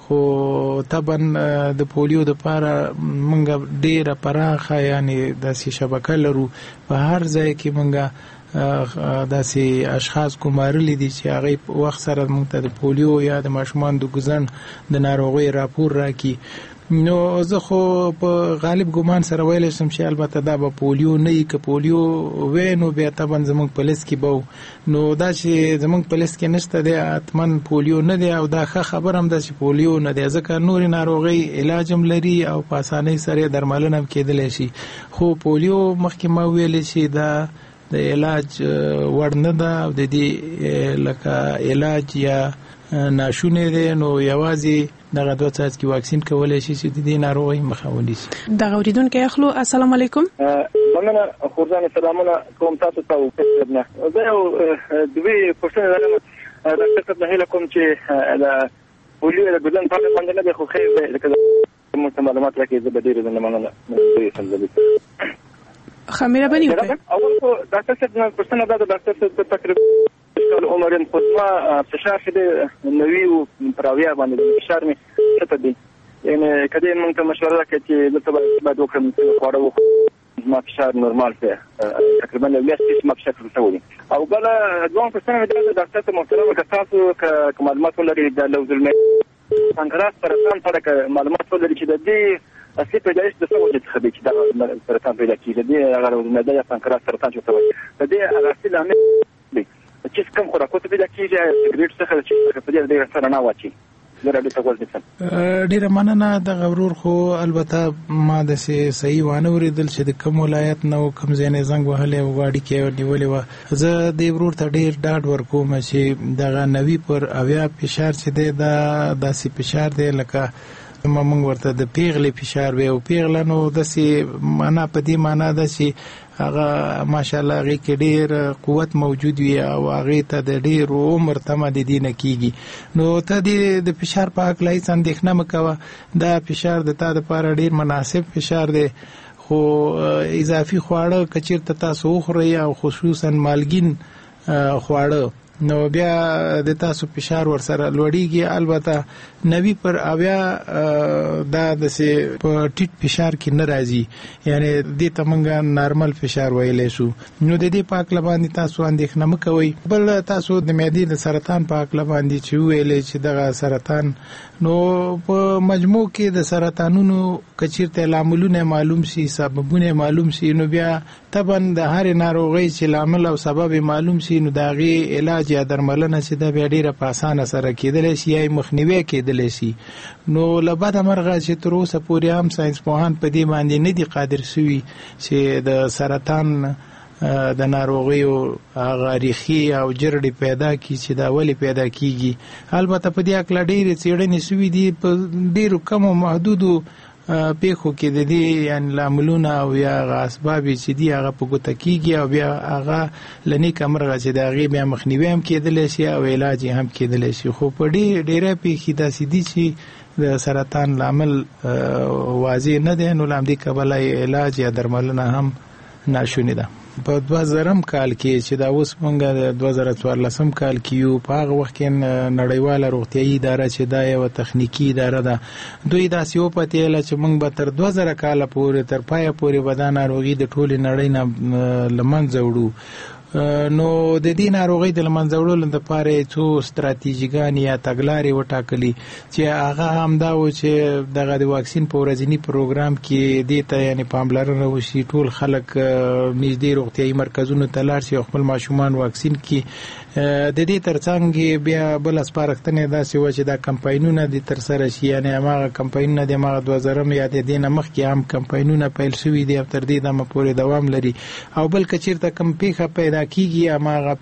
خو طبعا د پولیو د لپاره موږ ډیره پراخه یعنی داسې شبکه لرو په هر ځای کې موږ داسې اشخاص ګمارلي دي چې هغه په وخت سره موږ ته د پولیو یا د ماشومان د ګزن د ناروغۍ راپور راکړي. نو زه خو په غالب ګمان سره ویلی شم چې البته دا به پولیو نه وي. که پولیو وی نو بیا طبعا زموږ په لیست کې به نو دا چې زموږ په لیست کې نشته دی حتما پولیو نه دی او دا ښه خبر هم ده چې پولیو نه دی ځکه نورې ناروغۍ علاج هم لري او په اسانۍ سره درملنه هم کېدلی شي. خو پولیو مخکې ما ویلې چې دا د علاج وړ نه ده او د دې لکه علاج یا ناشونی دی نو یوازې دغه 2 څاڅکي واکسین کولای شي چې د دې ناروغۍ مخه ونیسي. دغه اوریدونکو اخلو السلام علیکم. مننه خورزان سلامونه کوم تاسو ته وکړم. زه یو دوی پوښتنه لرم ډاکټر صاحب نه کوم چې د پولیو د ګزن په اړه باندې نه خو خیر دی لکه موږ معلومات راکې زه به ډېر مننه دوی سمځم. خمیره بنی اول خو ډاکټر صاحب پوښتنه ده ډاکټر صاحب تقریبا عمرن خودما فشار شده نوی و پراویا باندې فشار می څه دی یعنی کله موږ ته مشوره راکړه چې د تبع بعد وکړم خواړه ما فشار نورمال دی تقریبا له لیست ما فشار ورسولي او بل دوه پرسنه د ډاکټر محترم که تاسو که معلومات ولرئ د لوز المعده پانکراس سرطان سره معلومات ولرئ چې د دې اصلي پیدایش د څه وجه څخه دی چې دا سرطان پیدا کیږي د هغه لوز المعده یا پانکراس سرطان چې توي د دې اصلي عامل دی چې کوم خوراکونه پیدا کیږي سګریټ څخه چې په دې سره نه واچي. ډیره مننه د غورور خو البته ما د صحیح وانه ورېدل چې د کوم ولایت نو کوم ځای زنګ وهلې او غاډي کې نیولې و. زه د ورور ته ډیر ډاډ ورکوم چې دغه 90 پر 80 فشار چې دی دا داسې فشار دی لکه موږ ورته د پیغلې فشار وي او پیغله نو داسې معنا په دې معنا ده چې هغه ماشاءالله هغه کې ډیر قوت موجود وي او هغه ته د ډیر عمر تمه د دینه کیږي. نو ته د فشار په حق لای څنګه مکوه دا فشار د تا لپاره ډیر مناسب فشار دی خو اضافي خواړه کچیر ته تاسو خورئ او خصوصا مالګین خواړه نو بیا د تاسو فشار ورسره لوړیږي. البته 90 پر 80 دا د په ټیټ فشار کې نه راځي یعنی د تمنګ نارمل فشار ویلې شو. نو د دې پاک لباندې تاسو اندېښنه مکوئ. بل تاسو د معدې د سرطان پاک لباندې چې ویلې چې دغه سرطان نو په مجموع کې د سرطانونو کچیرته لاملونه معلوم شي سببونه معلوم شي نو بیا طبعا د هر ناروغي چې لامل او سبب معلوم شي نو داغي علاج یا درملنه چې د بیا ډیره په اسانه سره کېدلی شي یا مخنیوي کېدلی شي. نو لبد مرغه چې تر اوسه پورې هم ساينس پوهان په دې باندې نه دي قادر شوي چې د سرطان د ناروغیو هغه ریخي او جرړې پیدا کی چې دا ولی پیدا کیږي. البته په دې اکل ډېر څېړنې شوي دي په ډېرو کم او محدودو پیښو کې د دې یعنی لاملونه او یا اسباب چې دي هغه په ګوته کیږي او بیا هغه لنی کمرغه چې د هغې بیا مخنیوي هم کېدلی شي او علاج هم کېدلی شي. خو په ډېره پیښې داسې دي چې د سرطان لامل واضح نه دی نو له همدې کبله علاج یا درملنه هم ناشونې ده. په 2000 کال کې چې دا اوس مونږ د 2014 کال کې یو په هغه وخت کې نړیواله روغتیايي اداره چې دا یو تخنیکی اداره ده دوی دا سیو پته ل چې مونږ به تر 2000 کال پورې تر پای پورې بدن ناروغي د ټول نړۍ نه لمنځه وړو. نو د دې ناروغي د لمنځه وړلو لپاره څو ستراتیژیګان یا تګلارې وټاکلي چې هغه هم دا و چې دغه د واکسین په ورځنی پروګرام کې د ته یعنی پاملرنه وشي ټول خلک نږدې روغتیايي مرکزونو ته لاړ شي خپل ماشومان واکسین کې. د دې ترڅنګ بیا بل اسپارښتنه داسې و چې دا کمپاینونه د تر سره شي یعنی هغه کمپاینونه د ماغه 2000 یا د دینه مخکې هم کمپاینونه پیل شوي دي تر دې د پورې دوام لري. او بل کچیرته کم پیخه پیدا کیږي هغه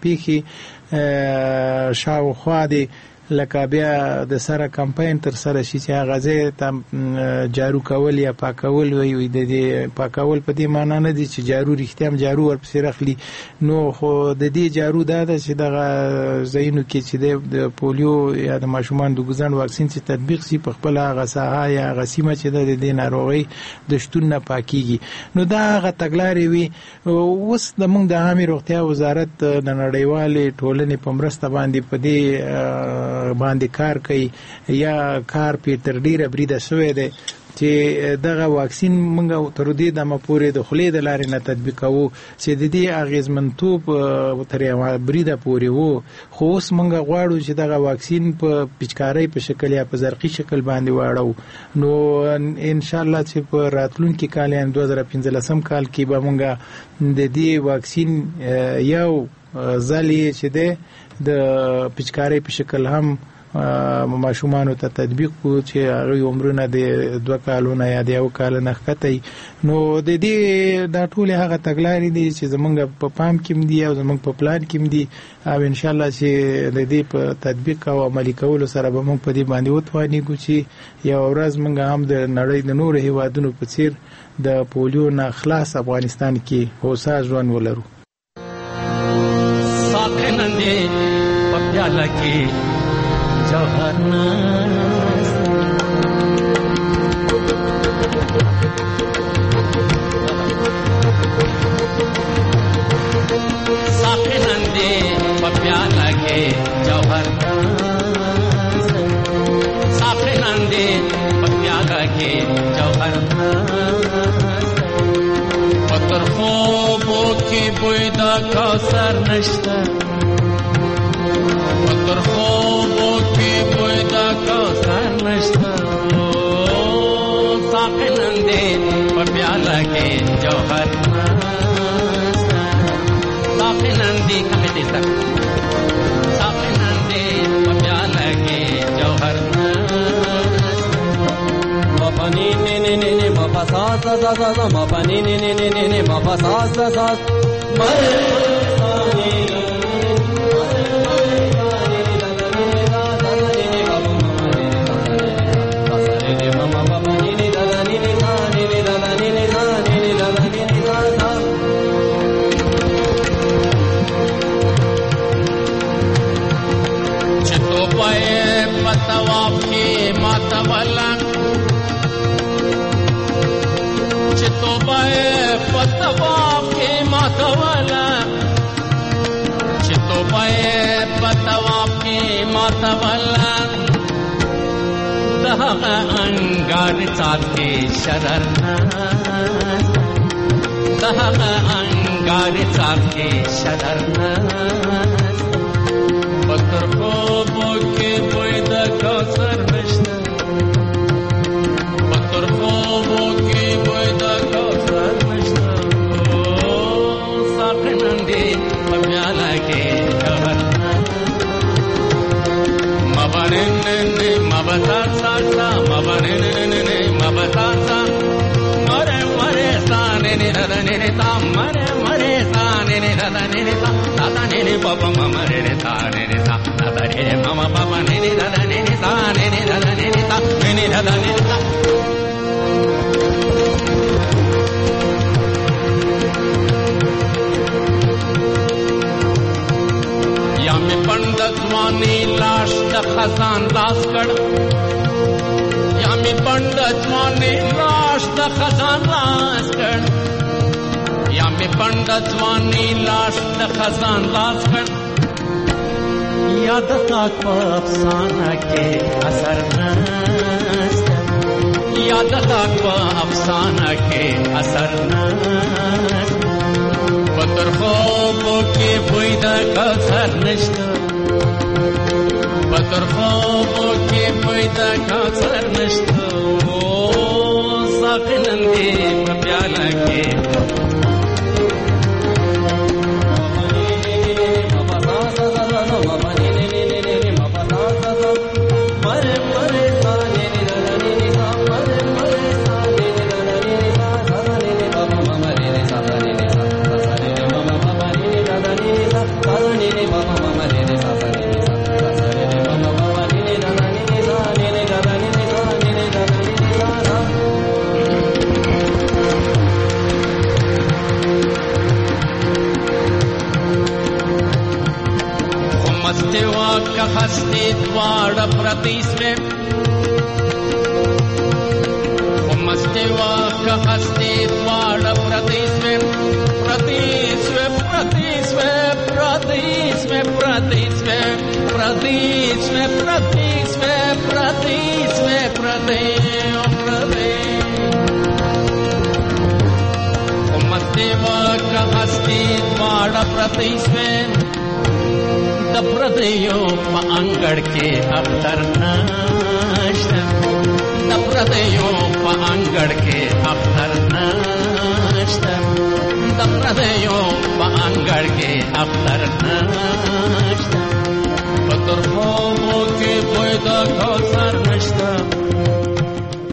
پیخي شاوخوا دي لکه بیا د سره کمپاین تر سره شي چې هغه ځای ته جارو کول یا پاکول وي. د دې پاکول په دې معنی نه دي چې جارو رښتیا هم جارو ورپسې رخلي نو خو د دې جارو دا ده چې دغه ځایونو کې چې د پولیو یا د ماشومان د ګزن واکسین چې تطبیق شي په خپل هغه ساحه یا هغه سیمه چې د دې ناروغي د شتون نه پاکيږي. نو دا هغه تګلارې وي. اوس د موږ د عامه روغتیا وزارت د نړیوالې ټولنې په مرسته باندې په دې باندې کار کوي یا کار په تر ډیره بریده شوی دی چې دغه واکسین موږ تر دې دمه پورې د خولې د لارې نه تطبیقوو چې د دې اغیزمنتوب تر یوه بریده پورې وو، خو اوس موږ غواړو چې دغه واکسین په پچکارۍ په شکل یا په زرقي شکل باندې واړو. نو ان شاء الله چې په راتلونکي کال یعنې 2015 کال کې به موږ د دې واکسین یو ځل چې دی د پچکارۍ په شکل هم ماشومانو ته تطبیق کو چې هغه عمرونه د 2 کالونو یا د 1 کال نه ښکته. نو د دې دا ټول هغه تګلارې دي چې زمونږ په پام کې دي او زمونږ په پلان کې دي، او ان شاء الله چې د دې په تطبیق او عملي کولو سره به موږ په دې باندې وتوانیږو چې یو ورځ موږ هم د نړۍ د نورو هیوادونو په څیر د پولیو نه خلاص افغانستان کې هوسا ژوند ولرو. ساکنندې په پیاله کې جوهر ساکنندې په پیاله کې جوهر ساکنندې په پیاله کې جوهر پتر خوبو کې بوی دا کوثر نشته پتر خوبو کې بوی دا کوثر نشته ساکنندې په پیاله کې جوهر ساکنندې کمې دې ساکنندې په پیاله کې جوهر مپانی نه نه نه مپاسا سا سا سا مپانی نه نه نه نه مپاسا سا سا مره پتواف کی ماتولا چتو بائے پتواف کی ماتولا چتو بائے پتواف کی ماتولا دہغ انگار چات کے شررنا دہغ انگار چات کے شررنا پتر خوبو کې بوی د کوثر نشته پتر خوبو کې بوی د کوثر نشته ساکنندې په پیاله کې جوهر مبارننې مبتا ساسا مبارننې مبتا سا مره مره سانې رنې تا مره مره سانې رنې تا تا نې پپ مره سانې mama papa nini dada nini sa nini dada nini sa nini dada nini sa या में पंडित वानी लाश द खजान लाश कड़ या में पंडित वानी लाश द खजान लाश कड़ या में पंडित वानी लाश द खजान लाश कड़ याद ताक पा अफसाना के असर नस्ता याद ताक पा अफसाना के असर नस्ता पतर خوبو के बुई दा कोثर नस्ता पतर خوبو के बुई दा कोثर नस्ता साकिनंदे प्याला के का हस्ती द्वार प्रतीस में मस्तेवा का हस्ती द्वार प्रतीस में प्रतीस में प्रतीस में प्रतीस में प्रतीस में प्रतीस में روي امت وکړه هستی دواړه پرتی شوې د پردیو په انګړ کې اختر نشته د پردیو په انګړ کې اختر نشته د پردیو په انګړ کې اختر نشته په ترخو کې بوی د کوثر نشته